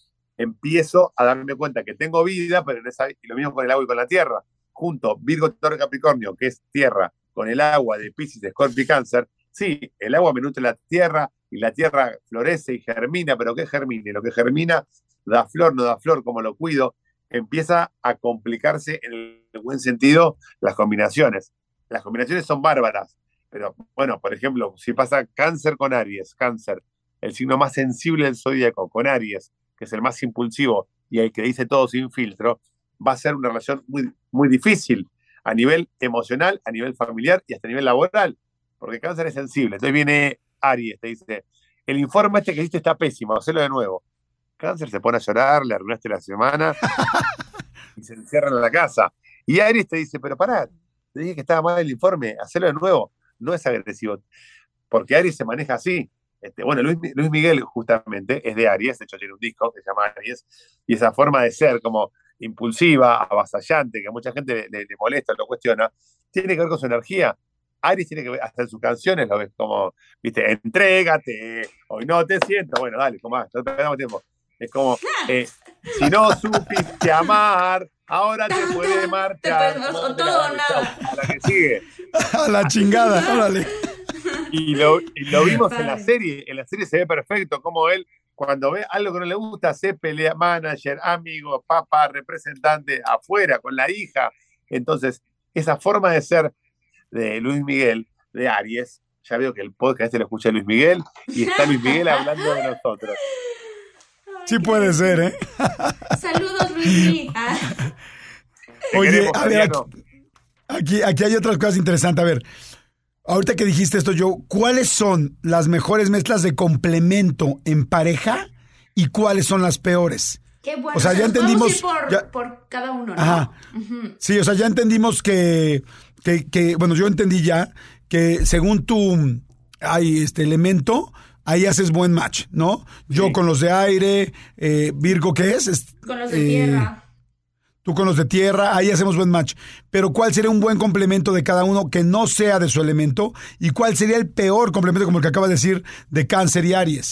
Empiezo a darme cuenta que tengo vida, pero en esa, y lo mismo con el agua y con la tierra. Junto Virgo, Tauro, Capricornio, que es tierra, con el agua de Piscis, Escorpio y Cáncer. Sí, el agua me nutre la tierra y la tierra florece y germina, pero ¿qué germine? Lo que germina da flor, no da flor, como lo cuido. Empieza a complicarse en el buen sentido las combinaciones. Las combinaciones son bárbaras, pero bueno, por ejemplo, si pasa Cáncer con Aries, Cáncer, el signo más sensible del zodíaco, con Aries, que es el más impulsivo y el que dice todo sin filtro, va a ser una relación muy, muy difícil a nivel emocional, a nivel familiar y hasta a nivel laboral, porque Cáncer es sensible. Entonces viene Aries, te dice, el informe este que hiciste está pésimo, hacelo de nuevo. Cáncer se pone a llorar, le arruinaste la semana y se encierran en la casa. Y Aries te dice, pero pará, te dije que estaba mal el informe, hacelo de nuevo. No es agresivo, porque Aries se maneja así. Este, bueno, Luis, Luis Miguel justamente es de Aries, de hecho tiene un disco que se llama Aries, y esa forma de ser como impulsiva, avasallante, que a mucha gente le, le, le molesta, lo cuestiona, tiene que ver con su energía. Aries tiene que ver, hasta en sus canciones lo ves como, viste, entrégate, hoy no te siento, bueno, dale, como más, no perdamos tiempo. Es como, eh, si no supiste amar, ahora te puede marchar. Te puedes, o todo o nada. A la que sigue. A la chingada, órale. Y lo, y lo vimos Padre. en la serie, en la serie se ve perfecto, como él, cuando ve algo que no le gusta, se pelea, manager, amigo, papá, representante, afuera, con la hija. Entonces, esa forma de ser de Luis Miguel, de Aries, ya veo que el podcast este lo escucha Luis Miguel, y está Luis Miguel hablando de nosotros. Sí puede ser, ¿eh? Saludos, Luis. Oye, a ver, aquí, aquí, aquí hay otras cosas interesantes. A ver, ahorita que dijiste esto, yo, ¿cuáles son las mejores mezclas de complemento en pareja y cuáles son las peores? Qué bueno. O sea, ya entendimos por, ya, por cada uno, ¿no? Ajá. Uh-huh. Sí, o sea, ya entendimos que, que, que, bueno, yo entendí ya que según tu hay este elemento, ahí haces buen match, ¿no? Yo sí. Con los de aire, eh, Virgo, ¿qué es? es con los de eh, tierra. Tú con los de tierra, ahí hacemos buen match. Pero ¿cuál sería un buen complemento de cada uno que no sea de su elemento? ¿Y cuál sería el peor complemento, como el que acaba de decir, de Cáncer y Aries?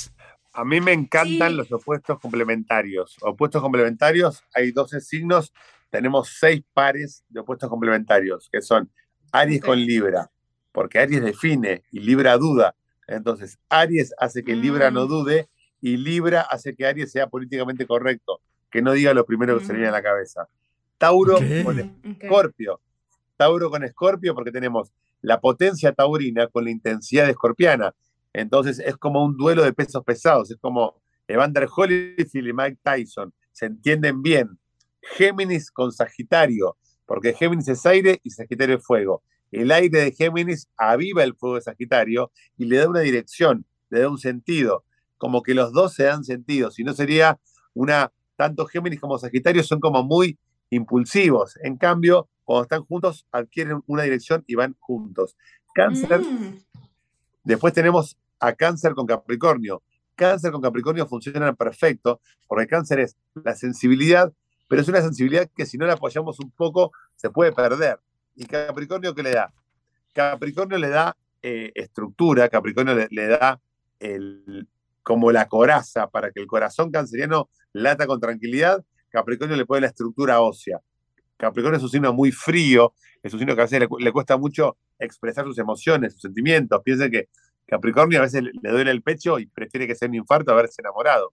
A mí me encantan Sí. los opuestos complementarios. Opuestos complementarios, hay doce signos, tenemos seis pares de opuestos complementarios, que son Aries Ok. con Libra, porque Aries define y Libra duda. Entonces, Aries hace que Libra no Mm, dude y Libra hace que Aries sea políticamente correcto, que no diga lo primero que se le viene a la ujú, cabeza. Ok. Tauro con ujú, ok. Escorpio. Tauro con Escorpio porque tenemos la potencia taurina con la intensidad de escorpiana. Entonces es como un duelo de pesos pesados, es como Evander Holyfield y Mike Tyson, se entienden bien. Géminis con Sagitario, porque Géminis es aire y Sagitario es fuego. El aire de Géminis aviva el fuego de Sagitario y le da una dirección, le da un sentido, como que los dos se dan sentido, si no sería una, tanto Géminis como Sagitario son como muy impulsivos, en cambio, cuando están juntos adquieren una dirección y van juntos. Cáncer, Mm, después tenemos a Cáncer con Capricornio. Cáncer con Capricornio funcionan perfecto, porque Cáncer es la sensibilidad, pero es una sensibilidad que si no la apoyamos un poco se puede perder. ¿Y Capricornio qué le da? Capricornio le da eh, estructura, Capricornio le, le da el, como la coraza para que el corazón canceriano lata con tranquilidad. Capricornio le pone la estructura ósea. Capricornio es un signo muy frío, es un signo que a veces le, le cuesta mucho expresar sus emociones, sus sentimientos. Piensen que Capricornio a veces le, le duele el pecho y prefiere que sea un infarto a haberse enamorado.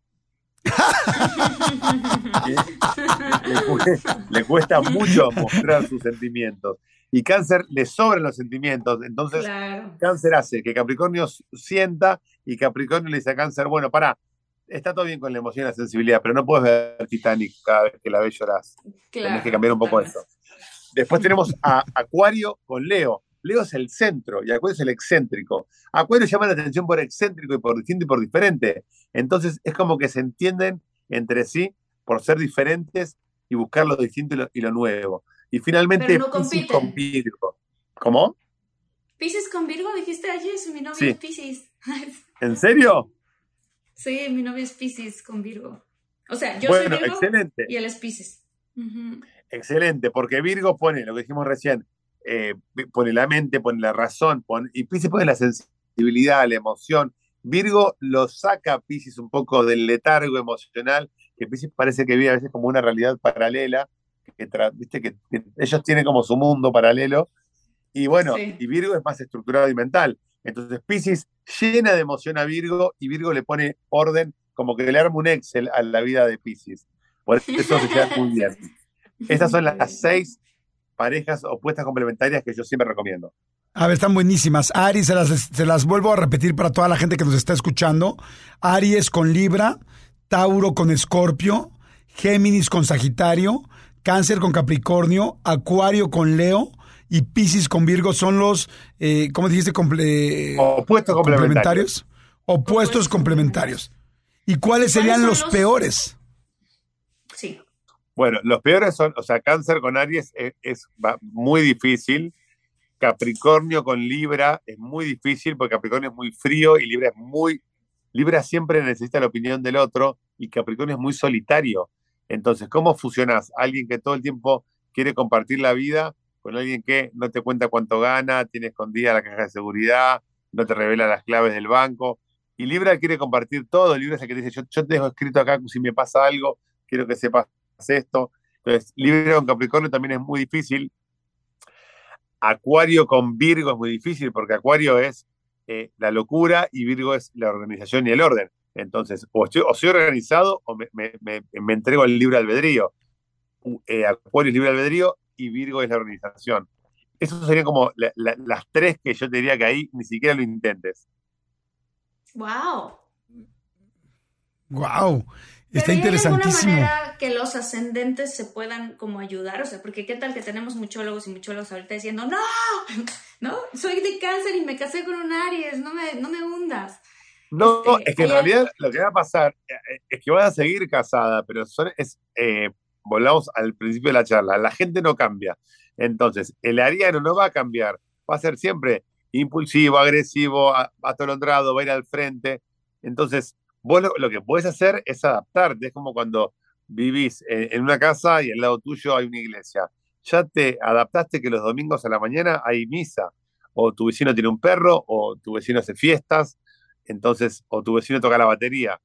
¿Sí? Le, le, le cuesta mucho mostrar sus sentimientos. Y Cáncer le sobran los sentimientos. Entonces, claro. Cáncer hace que Capricornio sienta y Capricornio le dice a Cáncer, bueno, pará, está todo bien con la emoción y la sensibilidad, pero no puedes ver Titanic cada vez que la ves llorás. Tenés que Claro, cambiar un poco totalmente. eso. Después tenemos a Acuario con Leo. Leo es el centro y Acuario es el excéntrico. Acuario llama la atención por excéntrico y por distinto y por diferente. Entonces es como que se entienden entre sí por ser diferentes y buscar lo distinto y lo, y lo nuevo. Y Pero finalmente no Piscis con compiten. Virgo. ¿Cómo? Piscis con Virgo, dijiste ayer, mi novio es Sí. Piscis. ¿En serio? Sí, mi novio es Piscis con Virgo. O sea, yo soy Bueno, Virgo excelente. y él es Piscis. Ujú. Excelente, porque Virgo pone lo que dijimos recién, eh, pone la mente, pone la razón, pone, y Piscis pone la sensibilidad, la emoción. Virgo lo saca a Piscis un poco del letargo emocional, que Piscis parece que vive a veces como una realidad paralela, que, tra- viste, que, que ellos tienen como su mundo paralelo, y bueno, Sí. y Virgo es más estructurado y mental. Entonces Piscis llena de emoción a Virgo y Virgo le pone orden, como que le arma un Excel a la vida de Piscis. Por eso se lleva muy bien. Estas son Qué las lindo. seis parejas opuestas complementarias que yo siempre recomiendo. A ver, están buenísimas. Aries, se las, se las vuelvo a repetir para toda la gente que nos está escuchando. Aries con Libra, Tauro con Escorpio, Géminis con Sagitario, Cáncer con Capricornio, Acuario con Leo y Piscis con Virgo son los, eh, ¿cómo dijiste? Comple- Opuestos complementarios. complementarios. Opuestos Opuestos complementarios. ¿Y cuáles ¿Cuáles serían son los, los- peores? Sí. Bueno, los peores son, o sea, Cáncer con Aries es, es va- muy difícil. Capricornio con Libra es muy difícil porque Capricornio es muy frío y Libra es muy... Libra siempre necesita la opinión del otro y Capricornio es muy solitario. Entonces, ¿cómo fusionás alguien que todo el tiempo quiere compartir la vida con alguien que no te cuenta cuánto gana, tiene escondida la caja de seguridad, no te revela las claves del banco? Y Libra quiere compartir todo. Libra es el que te dice, yo, yo te dejo escrito acá si me pasa algo, quiero que sepas esto. Entonces, Libra con Capricornio también es muy difícil. Acuario con Virgo es muy difícil porque Acuario es eh, la locura y Virgo es la organización y el orden. Entonces, o, estoy, o soy organizado o me, me, me, me entrego al libre albedrío. Eh, Acuario es libre albedrío y Virgo es la organización. Esas serían como la, la, las tres que yo te diría que ahí ni siquiera lo intentes. Wow. Wow, está Pero ¿y hay alguna interesantísimo. manera que los ascendentes se puedan como ayudar? O sea, porque qué tal que tenemos muchólogos y muchólogos ahorita diciendo, no, no, soy de Cáncer y me casé con un Aries, no me, no me hundas. No, Este, es que en hay al- realidad lo que va a pasar eh, es que vas a seguir casada, pero son, es, eh, volvamos al principio de la charla, la gente no cambia. Entonces, el ariano no va a cambiar, va a ser siempre impulsivo, agresivo, a- atolondrado, va a ir al frente. Entonces, vos lo, lo que podés hacer es adaptarte, es como cuando vivís en, en una casa y al lado tuyo hay una iglesia. Ya te adaptaste que los domingos a la mañana hay misa, o tu vecino tiene un perro, o tu vecino hace fiestas, entonces, o tu vecino toca la batería.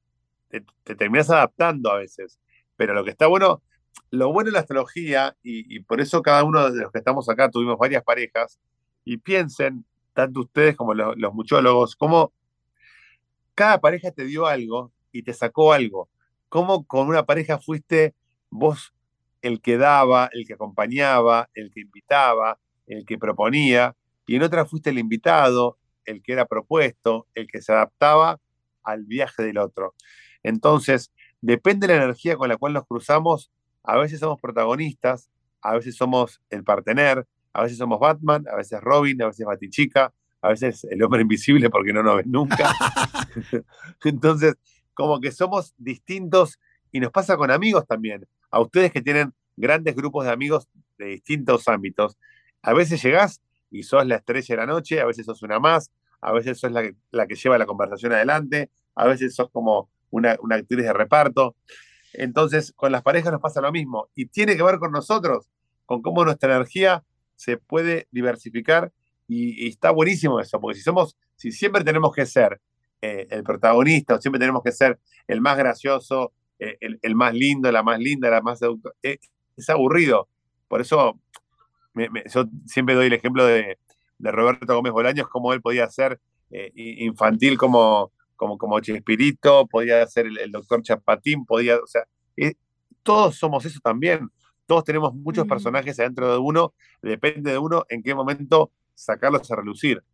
te, te terminás adaptando a veces. Pero lo que está bueno, lo bueno de la astrología, y, y por eso cada uno de los que estamos acá tuvimos varias parejas, y piensen, tanto ustedes como los, los muchólogos, cómo cada pareja te dio algo y te sacó algo. Cómo con una pareja fuiste vos el que daba, el que acompañaba, el que invitaba, el que proponía, y en otra fuiste el invitado, el que era propuesto, el que se adaptaba al viaje del otro. Entonces, depende de la energía con la cual nos cruzamos, a veces somos protagonistas, a veces somos el partener, a veces somos Batman, a veces Robin, a veces Batichica, a veces el hombre invisible porque no nos ven nunca. Entonces, como que somos distintos y nos pasa con amigos también. A ustedes que tienen grandes grupos de amigos de distintos ámbitos, a veces llegás y sos la estrella de la noche, a veces sos una más, a veces sos la que, la que lleva la conversación adelante, a veces sos como una, una actriz de reparto. Entonces, con las parejas nos pasa lo mismo y tiene que ver con nosotros, con cómo nuestra energía se puede diversificar y, y está buenísimo eso, porque si somos, si siempre tenemos que ser eh, el protagonista o siempre tenemos que ser el más gracioso, eh, el, el más lindo, la más linda, la más seductora, eh, es aburrido. Por eso me, me, yo siempre doy el ejemplo de, de Roberto Gómez Bolaños, cómo él podía ser eh, infantil como, como, como Chespirito, podía ser el, el doctor Chapatín, podía, o sea, eh, todos somos eso también. Todos tenemos muchos mm. personajes adentro de uno, depende de uno en qué momento sacarlos a relucir.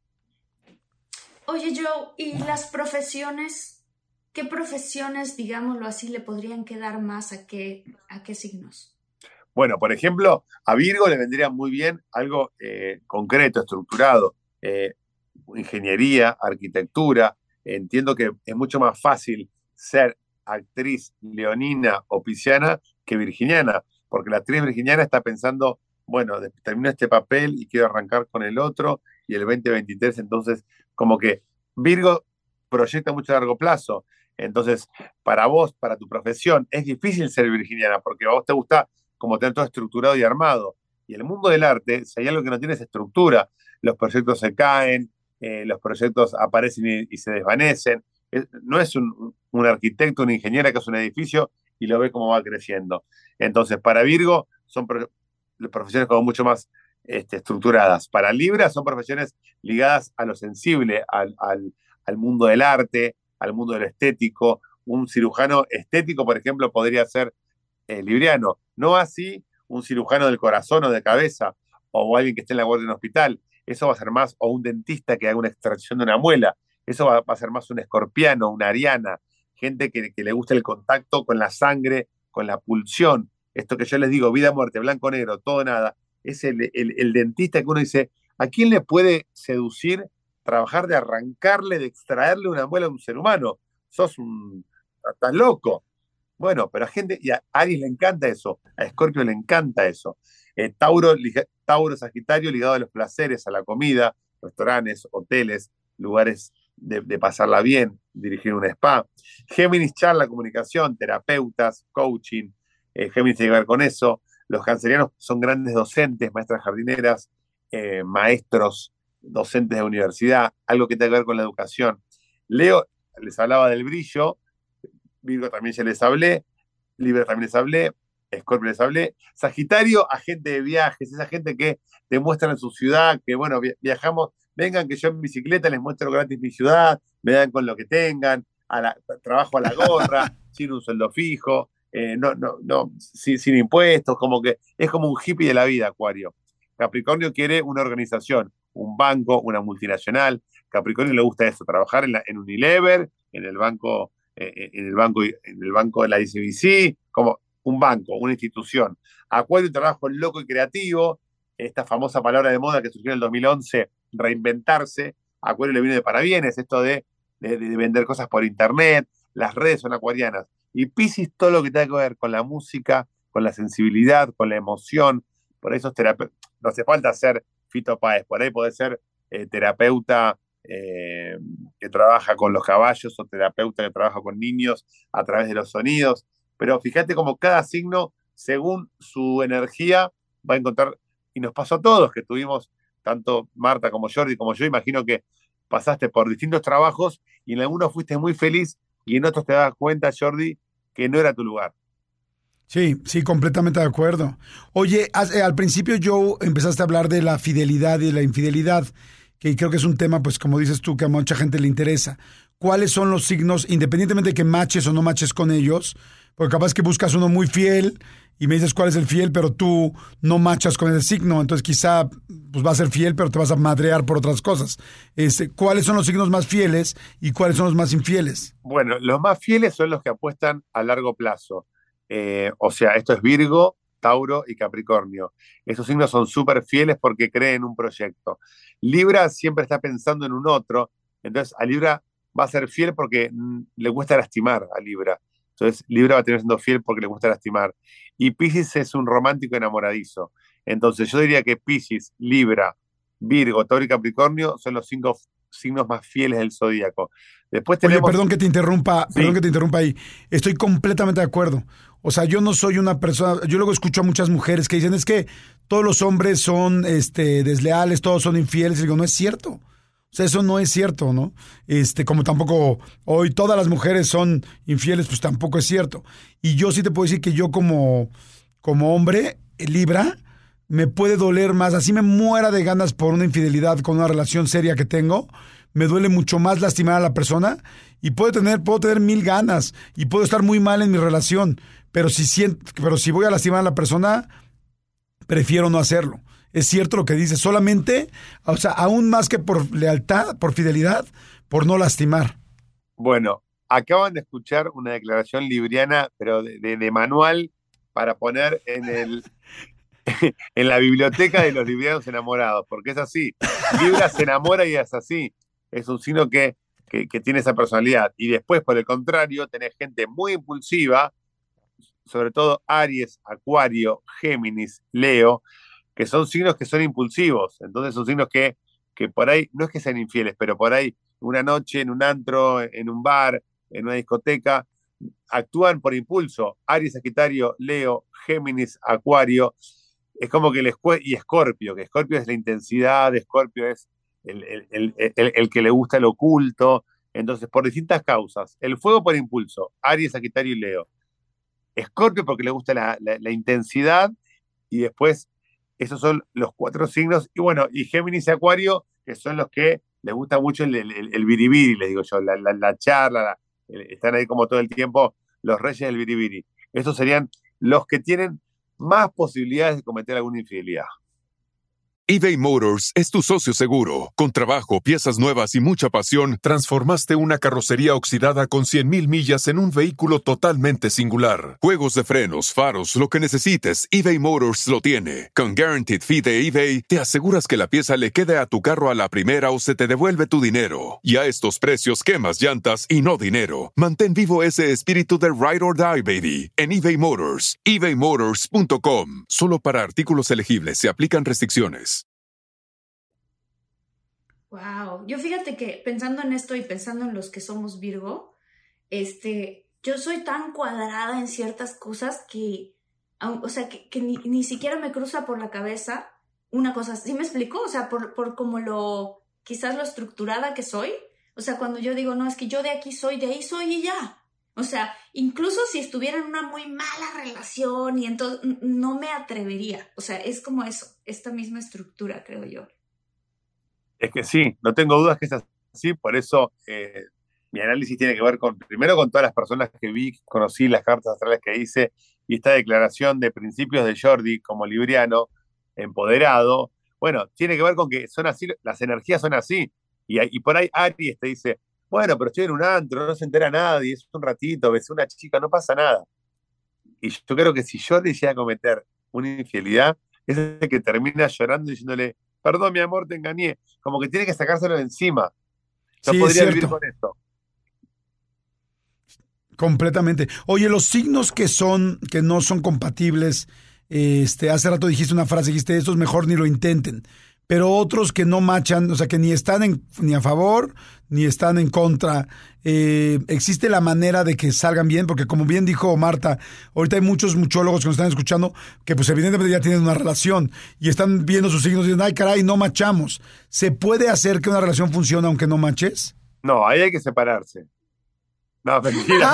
Oye, Joe, ¿y las profesiones? ¿Qué profesiones, digámoslo así, le podrían quedar más a qué, a qué signos? Bueno, por ejemplo, a Virgo le vendría muy bien algo eh, concreto, estructurado. Eh, ingeniería, arquitectura. Entiendo que es mucho más fácil ser actriz leonina o pisciana que virginiana, porque la actriz virginiana está pensando, bueno, termino este papel y quiero arrancar con el otro, y el veinte veintitrés, entonces, como que Virgo proyecta mucho a largo plazo. Entonces, para vos, para tu profesión, es difícil ser virginiana, porque a vos te gusta como tener todo estructurado y armado. Y el mundo del arte, si hay algo que no tiene es estructura. Los proyectos se caen, eh, los proyectos aparecen y, y se desvanecen. Es, no es un, un arquitecto, una ingeniera que hace un edificio y lo ve cómo va creciendo. Entonces, para Virgo son pro, profesiones como mucho más este, estructuradas. Para Libra son profesiones ligadas a lo sensible, al, al, al mundo del arte, al mundo de lo estético. Un cirujano estético, por ejemplo, podría ser eh, libriano. No así un cirujano del corazón o de cabeza, o alguien que esté en la guardia de un hospital. Eso va a ser más, o un dentista que haga una extracción de una muela. Eso va, va a ser más un escorpiano, una ariana, gente que, que le gusta el contacto con la sangre, con la pulsión. Esto que yo les digo, vida, muerte, blanco, negro, todo, nada. Es el, el, el dentista que uno dice, ¿a quién le puede seducir trabajar de arrancarle, de extraerle una muela a un ser humano? Sos un... estás loco. Bueno, pero a gente, y a Aries le encanta eso, a Escorpio le encanta eso. Eh, Tauro, Tauro, Sagitario ligado a los placeres, a la comida, restaurantes, hoteles, lugares de, de pasarla bien, dirigir un spa. Géminis, charla, comunicación, terapeutas, coaching. Eh, Géminis tiene que ver con eso. Los cancerianos son grandes docentes, maestras jardineras, eh, maestros, docentes de universidad, algo que tiene que ver con la educación. Leo, les hablaba del brillo. Virgo también ya les hablé, Libra también les hablé, Escorpio les hablé, Sagitario, agente de viajes, esa gente que te muestran en su ciudad, que bueno, viajamos, vengan que yo en bicicleta les muestro gratis mi ciudad, me dan con lo que tengan, a la, trabajo a la gorra, sin un sueldo fijo, eh, no, no, no, sin, sin impuestos, como que es como un hippie de la vida, Acuario. Capricornio quiere una organización, un banco, una multinacional. Capricornio le gusta eso, trabajar en, la, en Unilever, en el banco... En el, banco, en el banco de la I C B C, como un banco, una institución. Acuario, un trabajo loco y creativo, esta famosa palabra de moda que surgió en el dos mil once, reinventarse. Acuario le viene de parabienes, esto de, de, de vender cosas por internet, las redes son acuarianas. Y Piscis, todo lo que tenga que ver con la música, con la sensibilidad, con la emoción. Por eso es terapeuta. No hace falta ser Fito Páez, por ahí puede ser eh, terapeuta Eh, que trabaja con los caballos o terapeuta que trabaja con niños a través de los sonidos, pero fíjate como cada signo, según su energía, va a encontrar, y nos pasó a todos, que tuvimos, tanto Marta como Jordi como yo, imagino que pasaste por distintos trabajos y en algunos fuiste muy feliz y en otros te das cuenta, Jordi, que no era tu lugar. Sí, sí, completamente de acuerdo. Oye, al principio Joe empezaste a hablar de la fidelidad y la infidelidad, que creo que es un tema, pues como dices tú, que a mucha gente le interesa. ¿Cuáles son los signos, independientemente de que matches o no matches con ellos? Porque capaz que buscas uno muy fiel y me dices cuál es el fiel, pero tú no matchas con el signo, entonces quizá pues va a ser fiel, pero te vas a madrear por otras cosas. Este, ¿cuáles son los signos más fieles y cuáles son los más infieles? Bueno, los más fieles son los que apuestan a largo plazo. Eh, o sea, esto es Virgo, Tauro y Capricornio. Esos signos son súper fieles porque creen en un proyecto. Libra siempre está pensando en un otro, entonces a Libra va a ser fiel porque mm, le gusta lastimar a Libra. Entonces Libra va a tener siendo fiel porque le gusta lastimar. Y Piscis es un romántico enamoradizo. Entonces yo diría que Piscis, Libra, Virgo, Tauro y Capricornio son los cinco signos más fieles del zodíaco. Después tenemos... Oye, perdón que te interrumpa, sí. perdón que te interrumpa ahí. Estoy completamente de acuerdo. O sea, yo no soy una persona, yo luego escucho a muchas mujeres que dicen, es que todos los hombres son este, desleales, todos son infieles. Y digo, no es cierto. O sea, eso no es cierto, ¿no? Este, como tampoco hoy todas las mujeres son infieles, pues tampoco es cierto. Y yo sí te puedo decir que yo como, como hombre, Libra, me puede doler más. Así me muera de ganas por una infidelidad con una relación seria que tengo, me duele mucho más lastimar a la persona y puedo tener, puedo tener mil ganas y puedo estar muy mal en mi relación, pero si, siento, pero si voy a lastimar a la persona, prefiero no hacerlo. Es cierto lo que dice, solamente, o sea, aún más que por lealtad, por fidelidad, por no lastimar. Bueno, acaban de escuchar una declaración libriana, pero de, de, de manual para poner en el en la biblioteca de los librianos enamorados, porque es así. Libra se enamora y es así. Es un signo que, que, que tiene esa personalidad. Y después, por el contrario, tenés gente muy impulsiva, sobre todo Aries, Acuario, Géminis, Leo, que son signos que son impulsivos. Entonces son signos que, que por ahí, no es que sean infieles, pero por ahí una noche en un antro, en un bar, en una discoteca, actúan por impulso. Aries, Sagitario, Leo, Géminis, Acuario. Es como que el Escu- y Escorpio, que Escorpio es la intensidad, Escorpio es el, el, el, el, el que le gusta el oculto. Entonces, por distintas causas. El fuego por impulso, Aries, Sagitario y Leo. Escorpio porque le gusta la, la, la intensidad, y después esos son los cuatro signos. Y bueno, y Géminis y Acuario, que son los que les gusta mucho el, el, el biribiri, les digo yo, la, la, la charla, la, el, están ahí como todo el tiempo los reyes del biribiri. Esos serían los que tienen más posibilidades de cometer alguna infidelidad. eBay Motors es tu socio seguro. Con trabajo, piezas nuevas y mucha pasión, transformaste una carrocería oxidada con cien mil millas en un vehículo totalmente singular. Juegos de frenos, faros, lo que necesites, eBay Motors lo tiene. Con Guaranteed Fee de eBay, te aseguras que la pieza le quede a tu carro a la primera o se te devuelve tu dinero. Y a estos precios, quemas llantas y no dinero. Mantén vivo ese espíritu de Ride or Die, baby, en eBay Motors. ebay motors punto com. Solo para artículos elegibles se aplican restricciones. Wow, yo fíjate que pensando en esto y pensando en los que somos Virgo, este, yo soy tan cuadrada en ciertas cosas que, o sea, que, que ni, ni siquiera me cruza por la cabeza una cosa. ¿Sí me explico? O sea, por, por como lo, quizás lo estructurada que soy. O sea, cuando yo digo, no, es que yo de aquí soy, de ahí soy y ya. O sea, incluso si estuviera en una muy mala relación y entonces no me atrevería. O sea, es como eso, esta misma estructura, creo yo. Es que sí, no tengo dudas que es así, por eso eh, mi análisis tiene que ver con, primero con todas las personas que vi, conocí, las cartas astrales que hice, y esta declaración de principios de Jordi como libriano, empoderado, bueno, tiene que ver con que son así, las energías son así, y, y por ahí Aries te dice, bueno, pero estoy en un antro, no se entera nadie, es un ratito, ves una chica, no pasa nada. Y yo creo que si Jordi llega a cometer una infidelidad, es el que termina llorando y diciéndole, perdón, mi amor, te engañé. Como que tiene que sacárselo de encima. Yo sí, podría vivir con esto. Completamente. Oye, los signos que son, que no son compatibles, este, hace rato dijiste una frase, dijiste, estos mejor ni lo intenten. Pero otros que no machan, o sea, que ni están en, ni a favor, ni están en contra. Eh, ¿Existe la manera de que salgan bien? Porque como bien dijo Marta, ahorita hay muchos muchólogos que nos están escuchando que pues evidentemente ya tienen una relación y están viendo sus signos y dicen, ay caray, no machamos. ¿Se puede hacer que una relación funcione aunque no maches? No, ahí hay que separarse. No, mentira.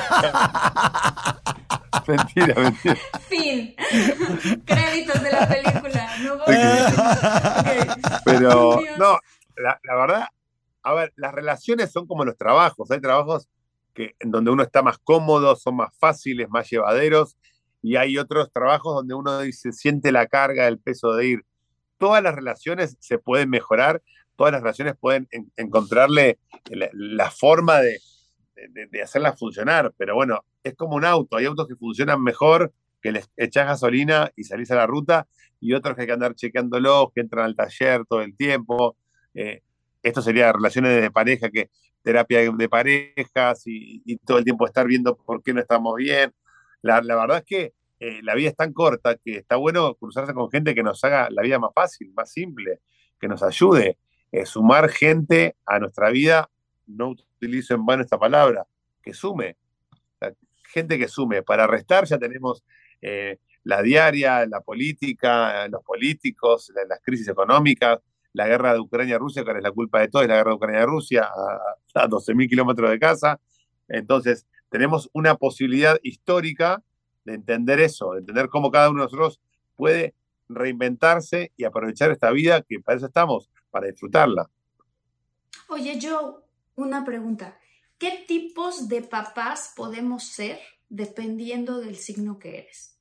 Mentira, mentira. Fin. Créditos de la película. No voy a... okay. Pero, no, la, la verdad, a ver, las relaciones son como los trabajos. Hay trabajos que, en donde uno está más cómodo, son más fáciles, más llevaderos, y hay otros trabajos donde uno dice, siente la carga, el peso de ir. Todas las relaciones se pueden mejorar, todas las relaciones pueden en, encontrarle la, la forma de, de, de hacerlas funcionar, pero bueno, es como un auto, hay autos que funcionan mejor, que les echás gasolina y salís a la ruta, y otros que hay que andar chequeándolos, que entran al taller todo el tiempo. Eh, esto sería relaciones de pareja, que terapia de parejas y, y todo el tiempo estar viendo por qué no estamos bien. La, la verdad es que eh, la vida es tan corta que está bueno cruzarse con gente que nos haga la vida más fácil, más simple, que nos ayude. Eh, sumar gente a nuestra vida, no utilizo en vano esta palabra, que sume. O sea, gente que sume. Para restar ya tenemos eh, la diaria, la política, los políticos, la, las crisis económicas, la guerra de Ucrania-Rusia, que es la culpa de todo, es la guerra de Ucrania-Rusia, a, a doce mil kilómetros de casa. Entonces, tenemos una posibilidad histórica de entender eso, de entender cómo cada uno de nosotros puede reinventarse y aprovechar esta vida, que para eso estamos, para disfrutarla. Oye, Joe, una pregunta. ¿Qué tipos de papás podemos ser dependiendo del signo que eres?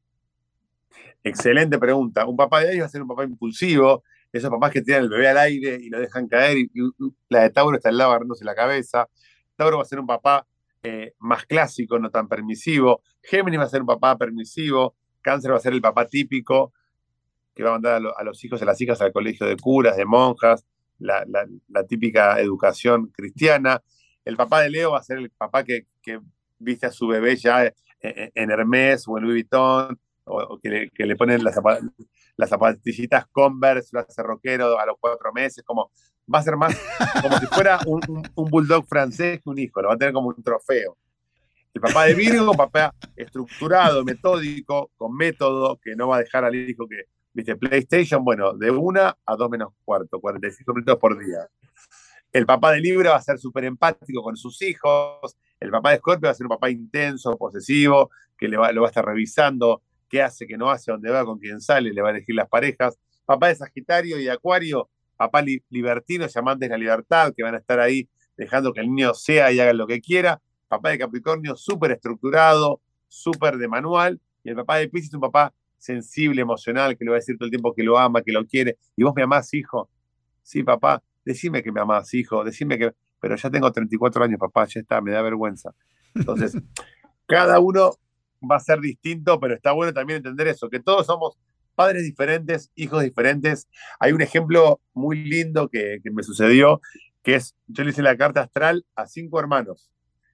Excelente pregunta. Un papá de ellos va a ser un papá impulsivo, esos papás que tiran el bebé al aire y lo dejan caer, y, y la de Tauro está al lado agarrándose la cabeza. Tauro va a ser un papá eh, más clásico, no tan permisivo. Géminis va a ser un papá permisivo. Cáncer va a ser el papá típico, que va a mandar a, lo, a los hijos y a las hijas al colegio de curas, de monjas, la, la, la típica educación cristiana. El papá de Leo va a ser el papá que, que viste a su bebé ya en, en Hermès o en Louis Vuitton, o, o que, le, que le ponen las, zapat, las zapatillitas Converse, lo hace rockero a los cuatro meses, como va a ser más como si fuera un, un, un bulldog francés que un hijo, lo va a tener como un trofeo. El papá de Virgo, un papá estructurado, metódico, con método, que no va a dejar al hijo que, viste, PlayStation, bueno, de una a dos menos cuarto, cuarenta y cinco minutos por día. El papá de Libra va a ser súper empático con sus hijos. El papá de Escorpio va a ser un papá intenso, posesivo, que le va, lo va a estar revisando, qué hace, qué no hace, dónde va, con quién sale, le va a elegir las parejas. Papá de Sagitario y de Acuario, papá li, libertinos, amantes de la libertad, que van a estar ahí dejando que el niño sea y haga lo que quiera. Papá de Capricornio, súper estructurado, súper de manual. Y el papá de Piscis, un papá sensible, emocional, que le va a decir todo el tiempo que lo ama, que lo quiere. ¿Y vos me amás, hijo? Sí, papá. Decime que me amás, hijo, decime que... Pero ya tengo treinta y cuatro años, papá, ya está, me da vergüenza. Entonces, cada uno va a ser distinto, pero está bueno también entender eso, que todos somos padres diferentes, hijos diferentes. Hay un ejemplo muy lindo que, que me sucedió, que es, yo le hice la carta astral a cinco hermanos,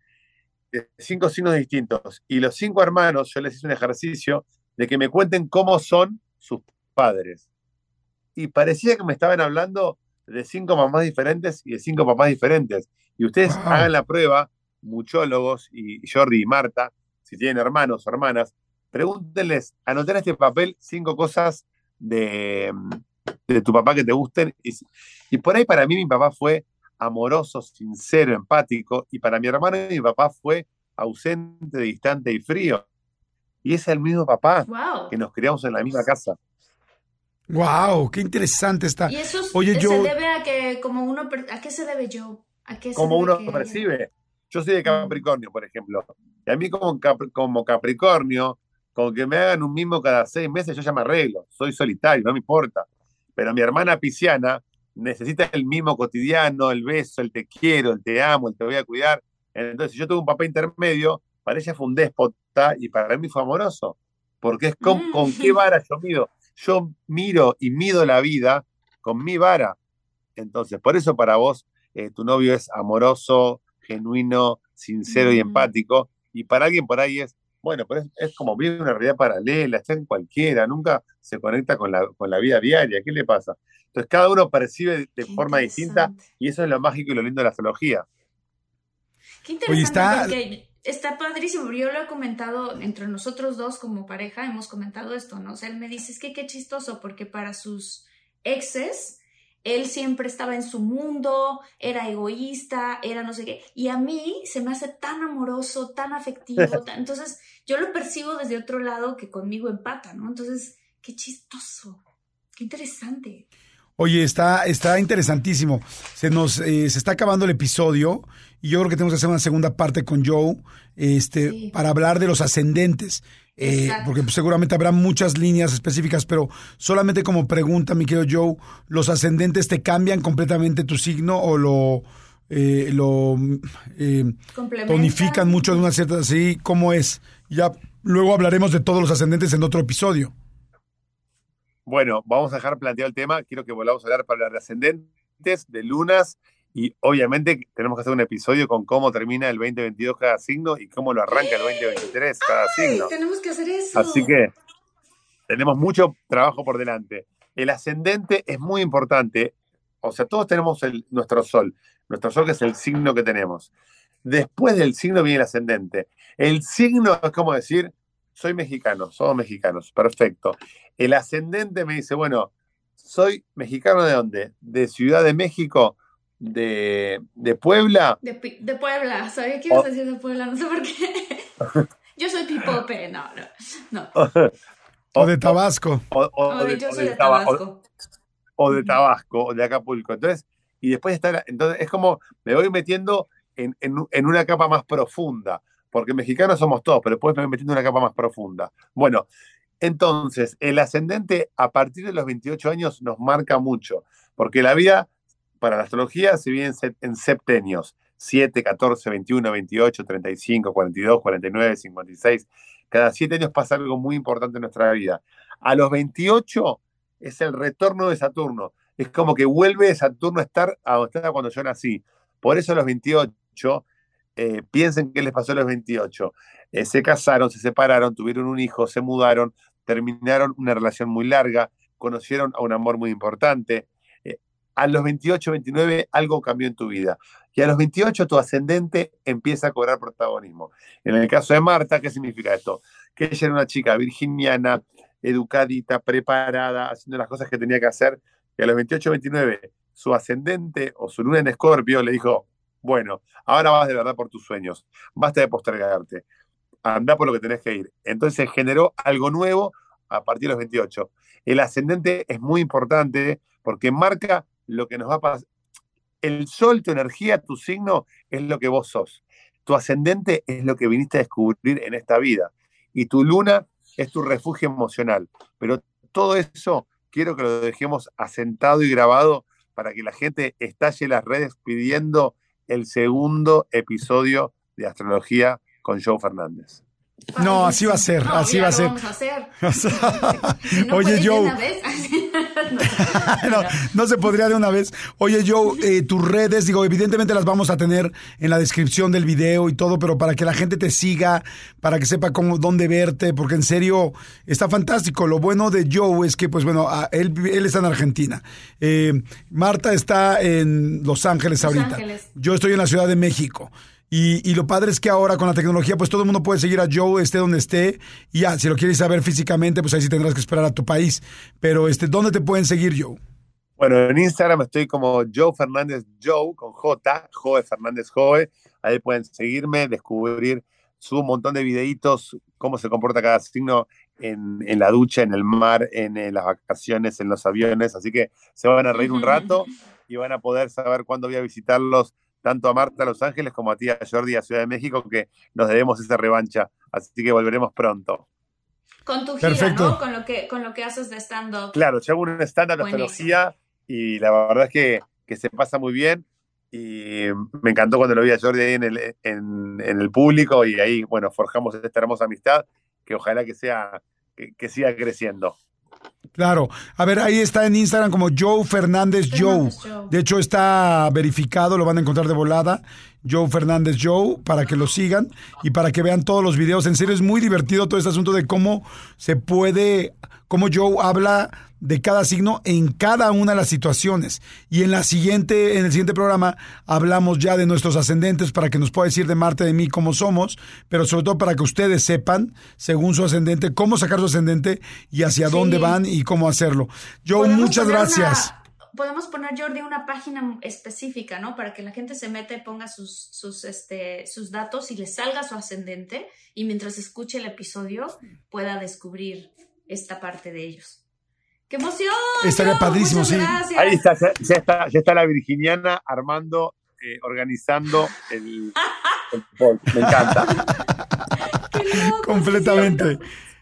de cinco signos distintos, y los cinco hermanos, yo les hice un ejercicio de que me cuenten cómo son sus padres. Y parecía que me estaban hablando de cinco mamás diferentes y de cinco papás diferentes. Y ustedes wow. hagan la prueba, muchólogos, y Jordi y Marta, si tienen hermanos o hermanas, pregúntenles, anoten en este papel cinco cosas de, de tu papá que te gusten. Y, y por ahí para mí mi papá fue amoroso, sincero, empático, y para mi hermano mi papá fue ausente, distante y frío. Y es el mismo papá wow. que nos criamos en la misma casa. Wow, qué interesante está. Y eso Oye, se yo... debe a que como uno, ¿a qué se debe yo? ¿A qué se como debe uno que... percibe. Yo soy de Capricornio, por ejemplo. Y a mí como, Capri, como Capricornio, con que me hagan un mimo cada seis meses, yo ya me arreglo. Soy solitario, no me importa. Pero mi hermana pisciana necesita el mimo cotidiano, el beso, el te quiero, el te amo, el te voy a cuidar. Entonces, si yo tuve un papá intermedio, para ella fue un déspota y para mí fue amoroso. Porque es con, mm. con qué vara yo mido. Yo miro y mido la vida con mi vara. Entonces, por eso para vos, eh, tu novio es amoroso, genuino, sincero mm. y empático. Y para alguien por ahí es, bueno, pero es, es como vive una realidad paralela, está en cualquiera, nunca se conecta con la, con la vida diaria. ¿Qué le pasa? Entonces, cada uno percibe de Qué forma distinta y eso es lo mágico y lo lindo de la astrología. Qué interesante, Oye, está... porque está padrísimo. Yo lo he comentado entre nosotros dos como pareja, hemos comentado esto, ¿no? O sea, él me dice, es que qué chistoso, porque para sus exes, él siempre estaba en su mundo, era egoísta, era no sé qué. Y a mí se me hace tan amoroso, tan afectivo. Tan... Entonces, yo lo percibo desde otro lado que conmigo empata, ¿no? Entonces, qué chistoso, qué interesante. Oye, está, está interesantísimo. Se nos eh, se está acabando el episodio y yo creo que tenemos que hacer una segunda parte con Joe este, sí. para hablar de los ascendentes. Eh, porque pues, seguramente habrá muchas líneas específicas, pero solamente como pregunta, mi querido Joe, ¿los ascendentes te cambian completamente tu signo o lo, eh, lo eh, tonifican mucho de una cierta... Sí, ¿cómo es? Ya luego hablaremos de todos los ascendentes en otro episodio. Bueno, vamos a dejar planteado el tema. Quiero que volvamos a hablar para hablar de ascendentes, de lunas, y obviamente tenemos que hacer un episodio con cómo termina el veinte veintidós cada signo y cómo lo arranca el veinte veintitrés cada Ay, signo. Tenemos que hacer eso. Así que tenemos mucho trabajo por delante. El ascendente es muy importante. O sea, todos tenemos el, nuestro sol. Nuestro sol que es el signo que tenemos. Después del signo viene el ascendente. El signo es como decir, soy mexicano, somos mexicanos. Perfecto. El ascendente me dice, bueno, soy mexicano ¿de dónde? De Ciudad de México, de, de Puebla. De, de Puebla, sabía que ibas a decir de Puebla, no sé por qué. Yo soy pipope, no, no. no. O de Tabasco. O, o, o de, yo o soy de, de Tabasco. O, o de Tabasco, o de Acapulco. Entonces, y después está, entonces es como, me voy metiendo en, en, en una capa más profunda, porque mexicanos somos todos, pero después me voy metiendo en una capa más profunda. Bueno, entonces, el ascendente a partir de los veintiocho años nos marca mucho, porque la vida, para la astrología, se vive en, en septenios, siete, catorce, veintiuno, veintiocho, treinta y cinco, cuarenta y dos, cuarenta y nueve, cincuenta y seis. Cada siete años pasa algo muy importante en nuestra vida. A los veintiocho es el retorno de Saturno. Es como que vuelve Saturno a estar a donde estaba cuando yo nací. Por eso a los veintiocho, eh, piensen qué les pasó a los veintiocho. Eh, se casaron, se separaron, tuvieron un hijo, se mudaron, terminaron una relación muy larga, conocieron a un amor muy importante. Eh, a los veintiocho, veintinueve algo cambió en tu vida. Y a los veintiocho tu ascendente empieza a cobrar protagonismo. En el caso de Marta, ¿qué significa esto? Que ella era una chica virginiana, educadita, preparada, haciendo las cosas que tenía que hacer. Y a los veintiocho, veintinueve su ascendente o su luna en Escorpio le dijo, bueno, ahora vas de verdad por tus sueños. Basta de postergarte. Andá por lo que tenés que ir. Entonces generó algo nuevo a partir de los veintiocho. El ascendente es muy importante porque marca lo que nos va a pasar. El sol, tu energía, tu signo, es lo que vos sos. Tu ascendente es lo que viniste a descubrir en esta vida. Y tu luna es tu refugio emocional. Pero todo eso quiero que lo dejemos asentado y grabado para que la gente estalle las redes pidiendo el segundo episodio de Astrología con Joe Fernández. No, así va a ser, no, así va a ser. Vamos a hacer. No Oye, Joe. Una vez. no, no, no se podría de una vez. Oye, Joe, eh, tus redes, digo, evidentemente las vamos a tener en la descripción del video y todo, pero para que la gente te siga, para que sepa cómo, dónde verte, porque en serio está fantástico. Lo bueno de Joe es que, pues bueno, a, él, él está en Argentina. Eh, Marta está en Los Ángeles Los ahorita. Ángeles. Yo estoy en la Ciudad de México. Y, y lo padre es que ahora con la tecnología, pues todo el mundo puede seguir a Joe, esté donde esté. Y ya, si lo quieres saber físicamente, pues ahí sí tendrás que esperar a tu país. Pero, este, ¿dónde te pueden seguir, Joe? Bueno, en Instagram estoy como Joe Fernández Joe, con J, Joe Fernández Joe. Ahí pueden seguirme, descubrir, subo un montón de videitos, cómo se comporta cada signo en, en la ducha, en el mar, en, en las vacaciones, en los aviones. Así que se van a reír un rato y van a poder saber cuándo voy a visitarlos, tanto a Marta a Los Ángeles como a ti a Jordi a Ciudad de México, que nos debemos esa revancha. Así que volveremos pronto. Con tu gira, Perfecto. ¿no? Con lo que, con lo que haces de stand-up. Claro, yo hago un stand-up de astrología y la verdad es que, que se pasa muy bien. Y me encantó cuando lo vi a Jordi ahí en el, en, en el público y ahí, bueno, forjamos esta hermosa amistad que ojalá que sea, que, que siga creciendo. Claro. A ver, ahí está en Instagram como Joe Fernández Joe. Joe. De hecho, está verificado, lo van a encontrar de volada. Joe Fernández Joe, para que lo sigan y para que vean todos los videos. En serio, es muy divertido todo este asunto de cómo se puede, cómo Joe habla de cada signo en cada una de las situaciones. Y en la siguiente, en el siguiente programa hablamos ya de nuestros ascendentes para que nos pueda decir de Marta y de mí cómo somos, pero sobre todo para que ustedes sepan, según su ascendente, cómo sacar su ascendente y hacia Sí. dónde van y cómo hacerlo. Joe, Podemos muchas poner gracias. Una, podemos poner, Jordi, una página específica, ¿no? Para que la gente se meta y ponga sus, sus, este, sus datos y le salga su ascendente y mientras escuche el episodio pueda descubrir esta parte de ellos. ¡Qué emoción! Estaría Joe! padrísimo, Muchas sí. gracias. Ahí está, ya, ya está, ya está la virginiana armando, eh, organizando el, el podcast. Me encanta. ¡Qué loco! Completamente.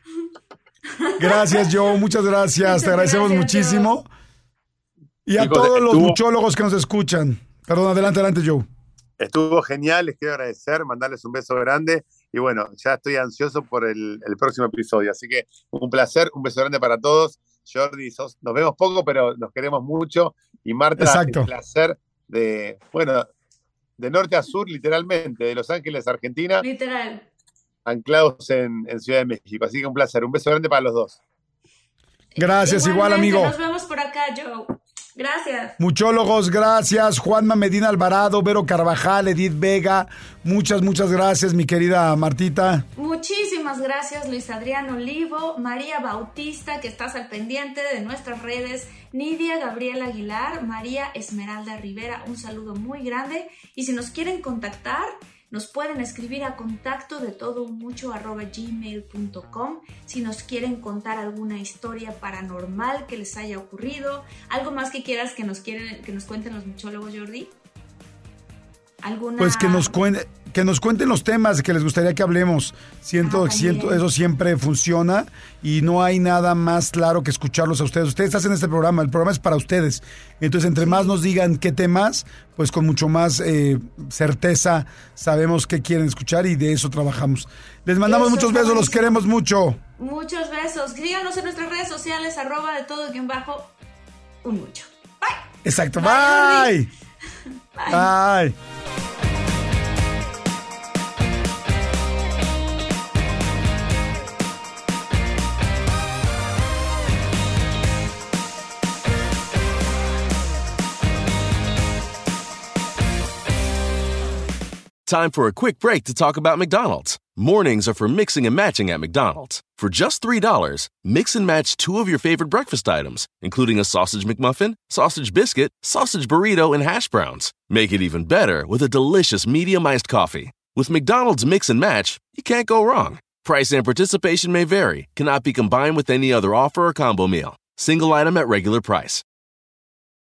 Gracias, Joe. Muchas gracias. Muchas Te agradecemos gracias, muchísimo. Y a Chicos, todos los estuvo- muchólogos que nos escuchan. Perdón, adelante, adelante, Joe. Estuvo genial, les quiero agradecer, mandarles un beso grande y bueno, ya estoy ansioso por el, el próximo episodio, así que un placer, un beso grande para todos. Jordi, sos- nos vemos poco, pero nos queremos mucho y Marta, Exacto. el placer de, bueno, de norte a sur literalmente, de Los Ángeles, Argentina, Literal. anclados en, en Ciudad de México, así que un placer, un beso grande para los dos. Gracias, igual, Igualmente, amigo. Nos vemos por acá, Joe. Gracias. Muchólogos, gracias. Juanma Medina Alvarado, Vero Carvajal, Edith Vega. Muchas, muchas gracias, mi querida Martita. Muchísimas gracias, Luis Adrián Olivo, María Bautista, que estás al pendiente de nuestras redes, Nidia Gabriela Aguilar, María Esmeralda Rivera, un saludo muy grande. Y si nos quieren contactar, nos pueden escribir a contacto de todo un mucho arroba gmail punto com. Si nos quieren contar alguna historia paranormal que les haya ocurrido, algo más que quieras que nos quieren, que nos cuenten los muchólogos, Jordi. ¿Alguna? Pues que nos, cuen- que nos cuenten los temas que les gustaría que hablemos. Siento, Ah, siento, también. eso siempre funciona y no hay nada más claro que escucharlos a ustedes. Ustedes hacen este programa, el programa es para ustedes. Entonces, entre más nos digan qué temas, pues con mucho más eh, certeza sabemos qué quieren escuchar y de eso trabajamos. Les mandamos Eso muchos está besos, los buenísimo. queremos mucho. Muchos besos. Síganos en nuestras redes sociales, arroba de todo guión bajo un mucho. Bye. Exacto, Bye, bye. Bye. Time for a quick break to talk about McDonald's. Mornings are for mixing and matching at McDonald's. For just three dollars, mix and match two of your favorite breakfast items, including a sausage McMuffin, sausage biscuit, sausage burrito, and hash browns. Make it even better with a delicious medium-iced coffee. With McDonald's Mix and Match, you can't go wrong. Price and participation may vary, cannot be combined with any other offer or combo meal. Single item at regular price.